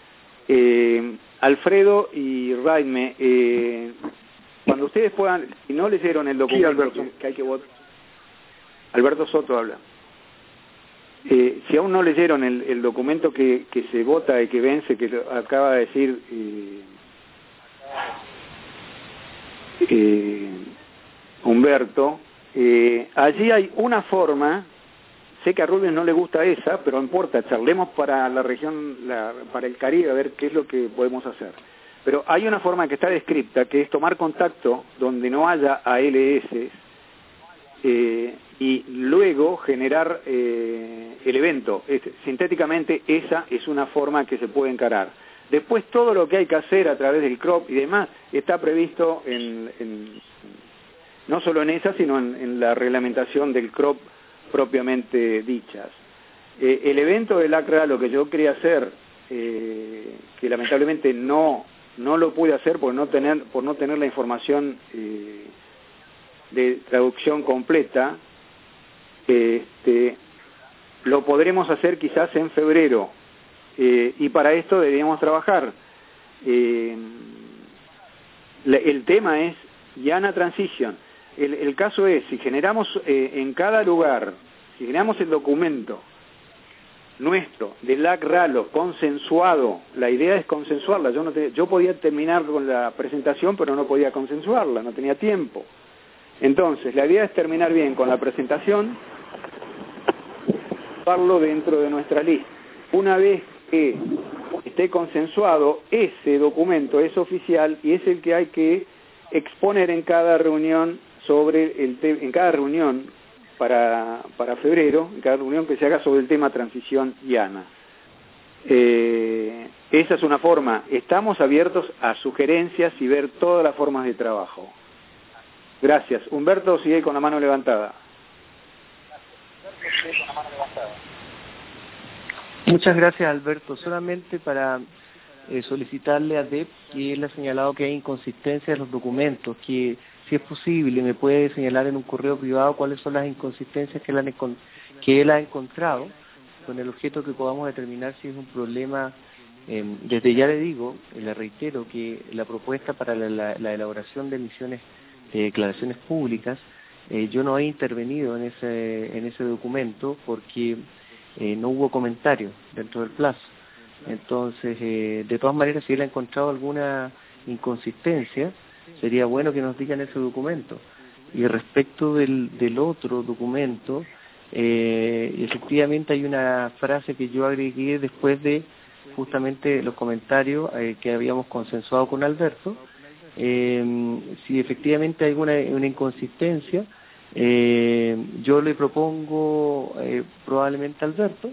Alfredo y Raime, cuando ustedes puedan, si no leyeron el documento que hay que votar, Alberto Soto habla. Si aún no leyeron el documento que se vota y que vence, que acaba de decir Humberto, allí hay una forma. Sé que a Rubens no le gusta esa, pero no importa, charlemos para la región, para el Caribe, a ver qué es lo que podemos hacer. Pero hay una forma que está descrita, que es tomar contacto donde no haya ALS y luego generar el evento. Sintéticamente, esa es una forma que se puede encarar. Después, todo lo que hay que hacer a través del CROP y demás está previsto no solo en esa, sino en la reglamentación del CROP propiamente dichas. El evento del ACRA, lo que yo quería hacer, que lamentablemente no lo pude hacer por no tener la información de traducción completa, lo podremos hacer quizás en febrero, y para esto deberíamos trabajar. El tema es IANA Transition. El caso es, si generamos en cada lugar, si generamos el documento nuestro del LAC-RALO consensuado, la idea es consensuarla. Yo podía terminar con la presentación, pero no podía consensuarla, no tenía tiempo. Entonces, la idea es terminar bien con la presentación, llevarlo dentro de nuestra lista. Una vez que esté consensuado, ese documento es oficial y es el que hay que exponer en cada reunión en cada reunión para febrero, en cada reunión que se haga sobre el tema transición IANA. Esa es una forma. Estamos abiertos a sugerencias y ver todas las formas de trabajo. Gracias. Humberto sigue con la mano levantada. Muchas gracias, Alberto. Solamente para solicitarle a DEP, que él ha señalado que hay inconsistencias en los documentos, que si es posible me puede señalar en un correo privado cuáles son las inconsistencias que él ha encontrado, con el objeto que podamos determinar si es un problema. Desde ya le digo, le reitero que la propuesta para la elaboración de emisiones de declaraciones públicas, yo no he intervenido en ese documento porque no hubo comentarios dentro del plazo. Entonces, de todas maneras, si él ha encontrado alguna inconsistencia, sería bueno que nos digan ese documento. Y respecto del otro documento, efectivamente hay una frase que yo agregué después de justamente los comentarios que habíamos consensuado con Alberto. Si efectivamente hay una inconsistencia, yo le propongo probablemente a Alberto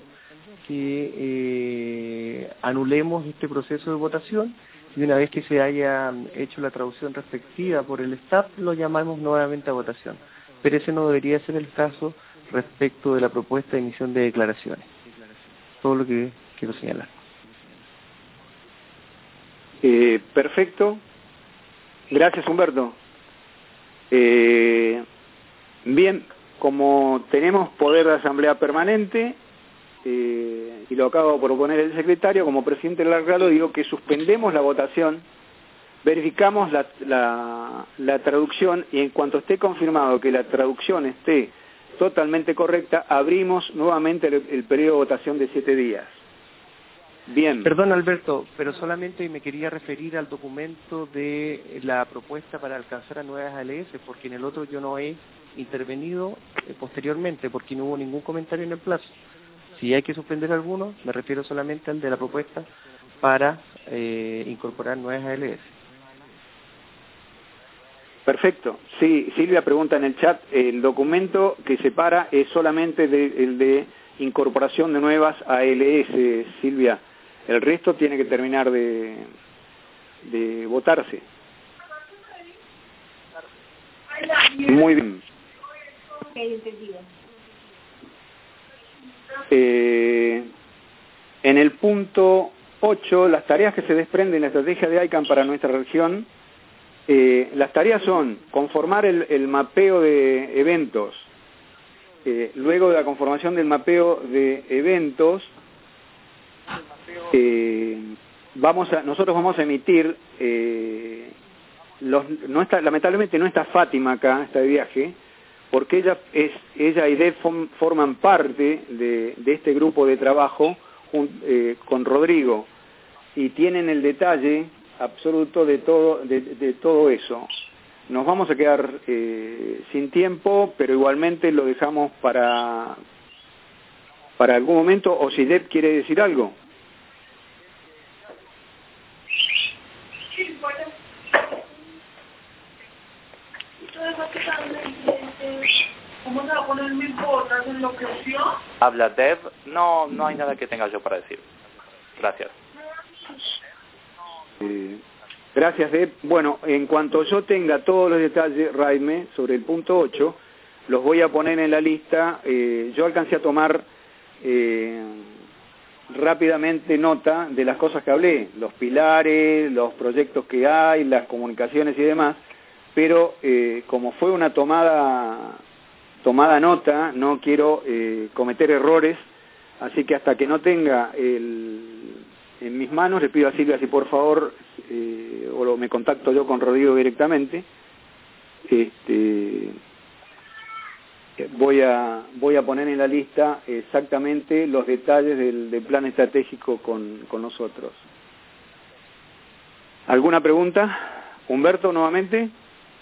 que anulemos este proceso de votación, y una vez que se haya hecho la traducción respectiva por el staff, lo llamamos nuevamente a votación. Pero ese no debería ser el caso respecto de la propuesta de emisión de declaraciones. Todo lo que quiero señalar. Perfecto. Gracias, Humberto. Bien, como tenemos poder de asamblea permanente, y lo acabo de proponer el secretario, como presidente del ACRALO, digo que suspendemos la votación, verificamos la traducción, y en cuanto esté confirmado que la traducción esté totalmente correcta, abrimos nuevamente el periodo de votación de 7 días. Bien. Perdón, Alberto, pero solamente me quería referir al documento de la propuesta para alcanzar a nuevas ALS, porque en el otro yo no he intervenido posteriormente, porque no hubo ningún comentario en el plazo. Si hay que suspender alguno, me refiero solamente al de la propuesta para incorporar nuevas ALS. Perfecto. Sí, Silvia pregunta en el chat, el documento que separa es solamente el de incorporación de nuevas ALS, Silvia. El resto tiene que terminar de votarse. Muy bien. Ok, entendido. En el punto 8, las tareas que se desprenden de la estrategia de ICANN para nuestra región, las tareas son conformar el mapeo de eventos. Luego de la conformación del mapeo de eventos, nosotros vamos a emitir, lamentablemente no está Fátima acá, está de viaje, porque ella y Deb forman parte de este grupo de trabajo con Rodrigo, y tienen el detalle absoluto de todo eso. Nos vamos a quedar sin tiempo, pero igualmente lo dejamos para algún momento, o si Deb quiere decir algo. ¿Cómo se va a poner mil botas en lo que opción? Habla Deb. No hay nada que tenga yo para decir. Gracias. Gracias, Deb. Bueno, en cuanto yo tenga todos los detalles, Raime, sobre el punto 8, los voy a poner en la lista. Yo alcancé a tomar rápidamente nota de las cosas que hablé, los pilares, los proyectos que hay, las comunicaciones y demás, pero como fue una tomada nota, no quiero cometer errores, así que hasta que no tenga en mis manos, le pido a Silvia si por favor, o me contacto yo con Rodrigo directamente, voy a poner en la lista exactamente los detalles del plan estratégico con nosotros. ¿Alguna pregunta? Humberto, nuevamente.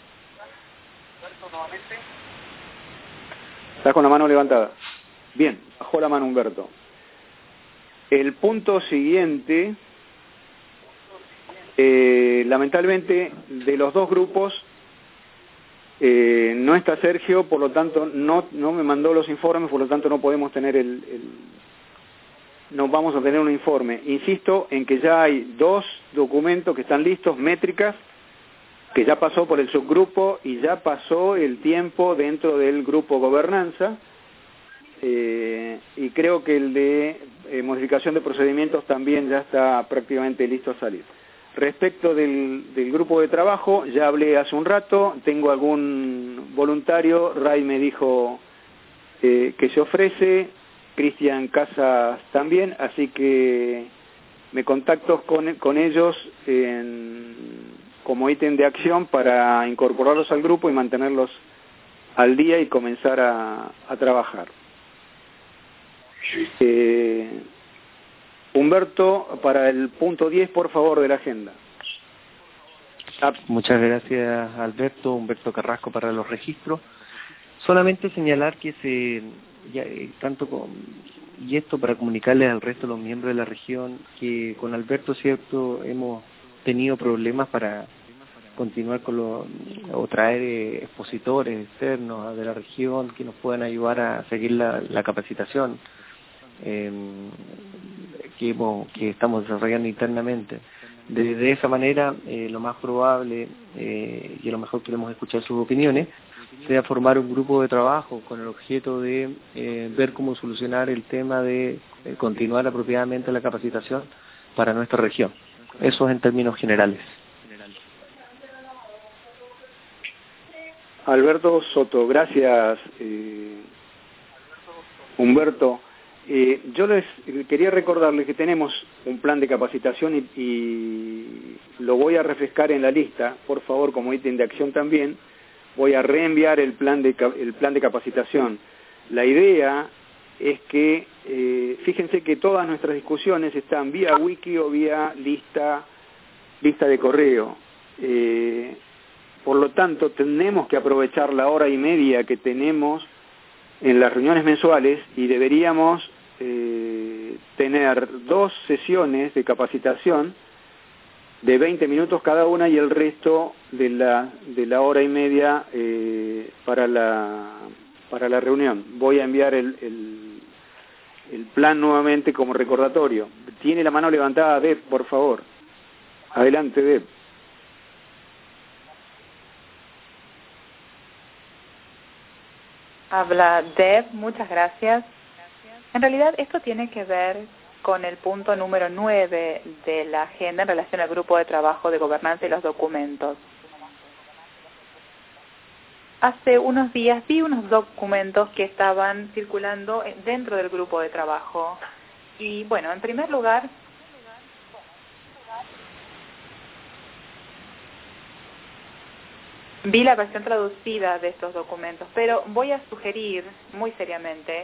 Estás con la mano levantada. Bien, bajó la mano Humberto. El punto siguiente, lamentablemente de los dos grupos no está Sergio, por lo tanto no me mandó los informes, por lo tanto no podemos tener no vamos a tener un informe. Insisto en que ya hay 2 documentos que están listos, métricas, que ya pasó por el subgrupo y ya pasó el tiempo dentro del grupo gobernanza, y creo que el de modificación de procedimientos también ya está prácticamente listo a salir. Respecto del grupo de trabajo, ya hablé hace un rato, tengo algún voluntario, Ray me dijo que se ofrece, Cristian Casas también, así que me contacto con ellos como ítem de acción para incorporarlos al grupo y mantenerlos al día y comenzar a trabajar. Humberto, para el punto 10, por favor, de la agenda. Muchas gracias, Alberto. Humberto Carrasco para los registros. Solamente señalar que y esto para comunicarles al resto de los miembros de la región, que con Alberto, cierto, hemos tenido problemas para continuar o traer expositores externos de la región que nos puedan ayudar a seguir la capacitación que estamos desarrollando internamente. De esa manera, lo más probable, y a lo mejor queremos escuchar sus opiniones, sea formar un grupo de trabajo con el objeto de ver cómo solucionar el tema de continuar apropiadamente la capacitación para nuestra región. Eso es en términos generales. Alberto Soto, gracias, Humberto. Yo les quería recordarles que tenemos un plan de capacitación y lo voy a refrescar en la lista, por favor, como ítem de acción también. Voy a reenviar el plan de capacitación. La idea es que fíjense que todas nuestras discusiones están vía wiki o vía lista de correo. Por lo tanto, tenemos que aprovechar la hora y media que tenemos en las reuniones mensuales y deberíamos tener 2 sesiones de capacitación de 20 minutos cada una y el resto de la hora y media para la reunión. Voy a enviar el plan nuevamente como recordatorio. Tiene la mano levantada Deb, por favor. Adelante, Deb. Habla Deb, muchas gracias. En realidad esto tiene que ver con el punto número 9 de la agenda en relación al grupo de trabajo de gobernanza y los documentos. Hace unos días vi unos documentos que estaban circulando dentro del grupo de trabajo. Y bueno, en primer lugar, vi la versión traducida de estos documentos, pero voy a sugerir muy seriamente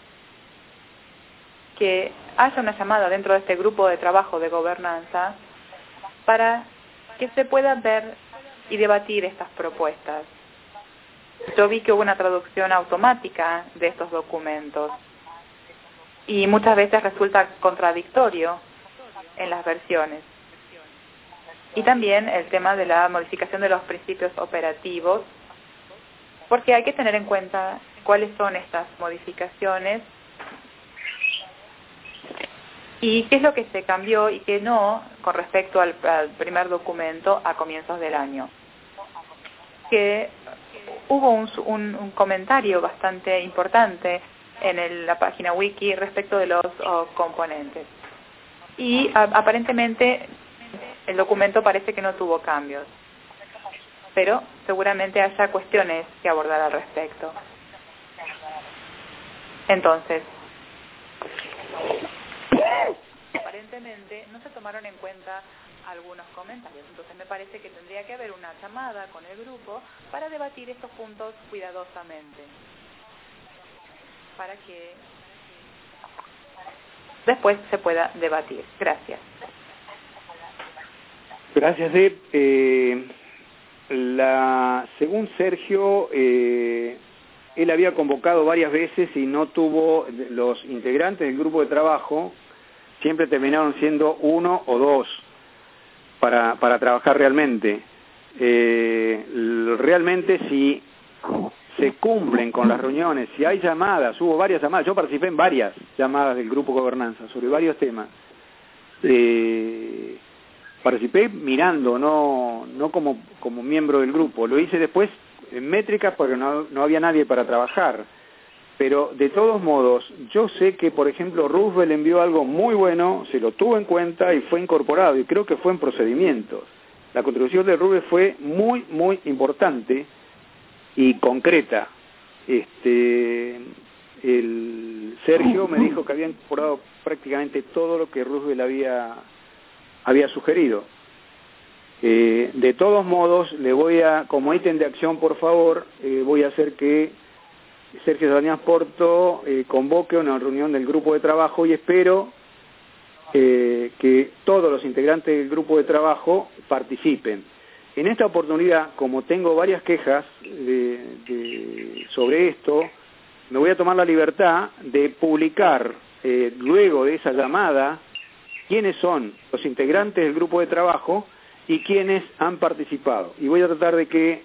que haya una llamada dentro de este grupo de trabajo de gobernanza para que se pueda ver y debatir estas propuestas. Yo vi que hubo una traducción automática de estos documentos y muchas veces resulta contradictorio en las versiones. Y también el tema de la modificación de los principios operativos, porque hay que tener en cuenta cuáles son estas modificaciones y qué es lo que se cambió y qué no con respecto al primer documento a comienzos del año. Que hubo un comentario bastante importante en la página wiki respecto de los componentes. Y aparentemente el documento parece que no tuvo cambios, pero seguramente haya cuestiones que abordar al respecto. Entonces, aparentemente no se tomaron en cuenta algunos comentarios, entonces me parece que tendría que haber una llamada con el grupo para debatir estos puntos cuidadosamente, para que después se pueda debatir. Gracias. Gracias, Deb. Según Sergio, él había convocado varias veces y no tuvo, los integrantes del grupo de trabajo siempre terminaron siendo 1 o 2 para trabajar realmente. Realmente si se cumplen con las reuniones, si hay llamadas, hubo varias llamadas, yo participé en varias llamadas del grupo Gobernanza sobre varios temas. Participé mirando, no como miembro del grupo. Lo hice después en métricas porque no había nadie para trabajar. Pero de todos modos, yo sé que, por ejemplo, Roosevelt envió algo muy bueno, se lo tuvo en cuenta y fue incorporado, y creo que fue en procedimientos. La contribución de Roosevelt fue muy, muy importante y concreta. El Sergio me dijo que había incorporado prácticamente todo lo que Roosevelt había sugerido. De todos modos, le voy a, como ítem de acción, por favor, voy a hacer que Sergio Salinas Porto convoque una reunión del grupo de trabajo y espero que todos los integrantes del grupo de trabajo participen. En esta oportunidad, como tengo varias quejas sobre esto, me voy a tomar la libertad de publicar luego de esa llamada quiénes son los integrantes del grupo de trabajo y quiénes han participado. Y voy a tratar de que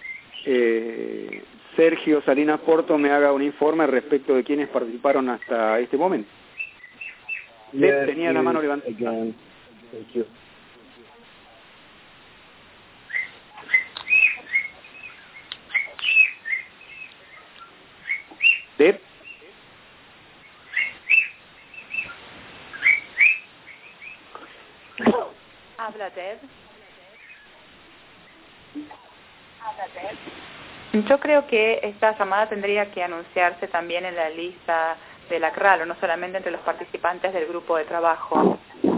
Sergio Salinas Porto me haga un informe respecto de quiénes participaron hasta este momento. Yes, tenía la mano levantada. Thank you. Deb. Habla Deb. Yo creo que esta llamada tendría que anunciarse también en la lista de la CRALO, no solamente entre los participantes del grupo de trabajo,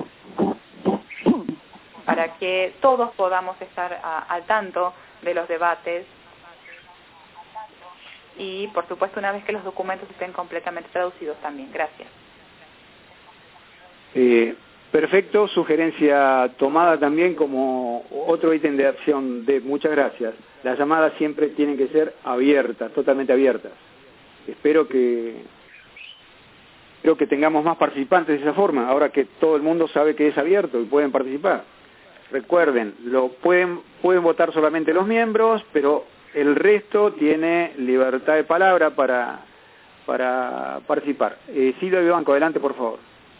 para que todos podamos estar al tanto de los debates y, por supuesto, una vez que los documentos estén completamente traducidos también. Gracias. Perfecto, sugerencia tomada también como otro ítem de acción. Muchas gracias. Las llamadas siempre tienen que ser abiertas, totalmente abiertas. Espero que tengamos más participantes de esa forma, ahora que todo el mundo sabe que es abierto y pueden participar. Recuerden, pueden votar solamente los miembros, pero el resto tiene libertad de palabra para participar. Silvia Vivanco, adelante, por favor.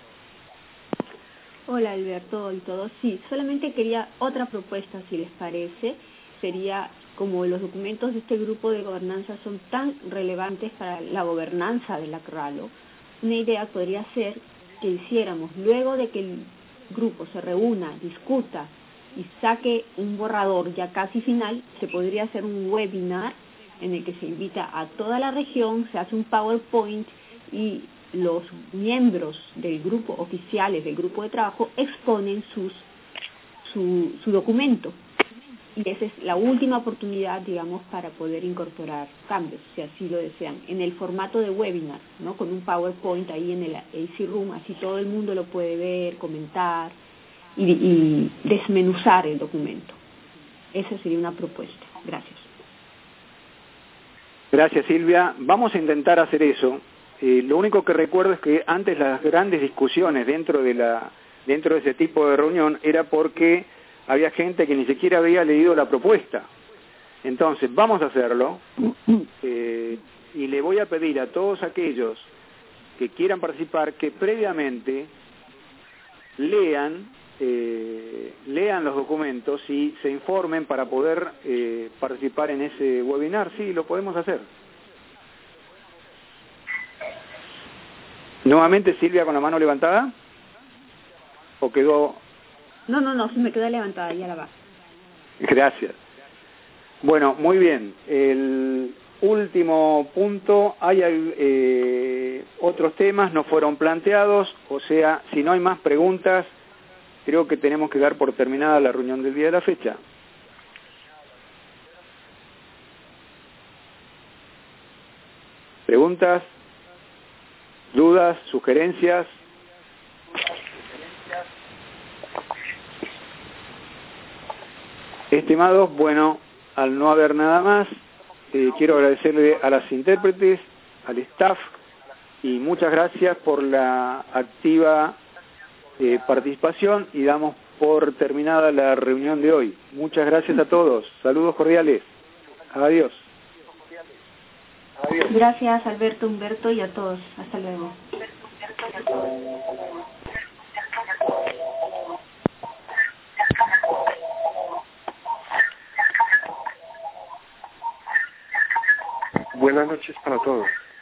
Hola, Alberto y todos. Sí, solamente quería otra propuesta, si les parece. Sería, como los documentos de este grupo de gobernanza son tan relevantes para la gobernanza de la CRALO, una idea podría ser que hiciéramos, luego de que el grupo se reúna, discuta y saque un borrador ya casi final, se podría hacer un webinar en el que se invita a toda la región, se hace un PowerPoint y los miembros del grupo, oficiales del grupo de trabajo, exponen su documento. Y esa es la última oportunidad, digamos, para poder incorporar cambios, si así lo desean, en el formato de webinar, ¿no? Con un PowerPoint ahí en el AC Room, así todo el mundo lo puede ver, comentar y desmenuzar el documento. Esa sería una propuesta. Gracias. Gracias, Silvia. Vamos a intentar hacer eso. Lo único que recuerdo es que antes las grandes discusiones dentro de ese tipo de reunión era porque había gente que ni siquiera había leído la propuesta. Entonces, vamos a hacerlo y le voy a pedir a todos aquellos que quieran participar que previamente lean los documentos y se informen para poder participar en ese webinar. Sí, lo podemos hacer. Nuevamente, Silvia, con la mano levantada. ¿O quedó...? No, se me queda levantada, ya la va. Gracias. Bueno, muy bien. El último punto, hay otros temas, no fueron planteados, o sea, si no hay más preguntas, creo que tenemos que dar por terminada la reunión del día de la fecha. ¿Preguntas? ¿Dudas? ¿Sugerencias? Estimados, bueno, al no haber nada más, quiero agradecerle a las intérpretes, al staff, y muchas gracias por la activa participación, y damos por terminada la reunión de hoy. Muchas gracias a todos. Saludos cordiales. Adiós. Gracias, Alberto, Humberto, y a todos. Hasta luego. Buenas noches para todos.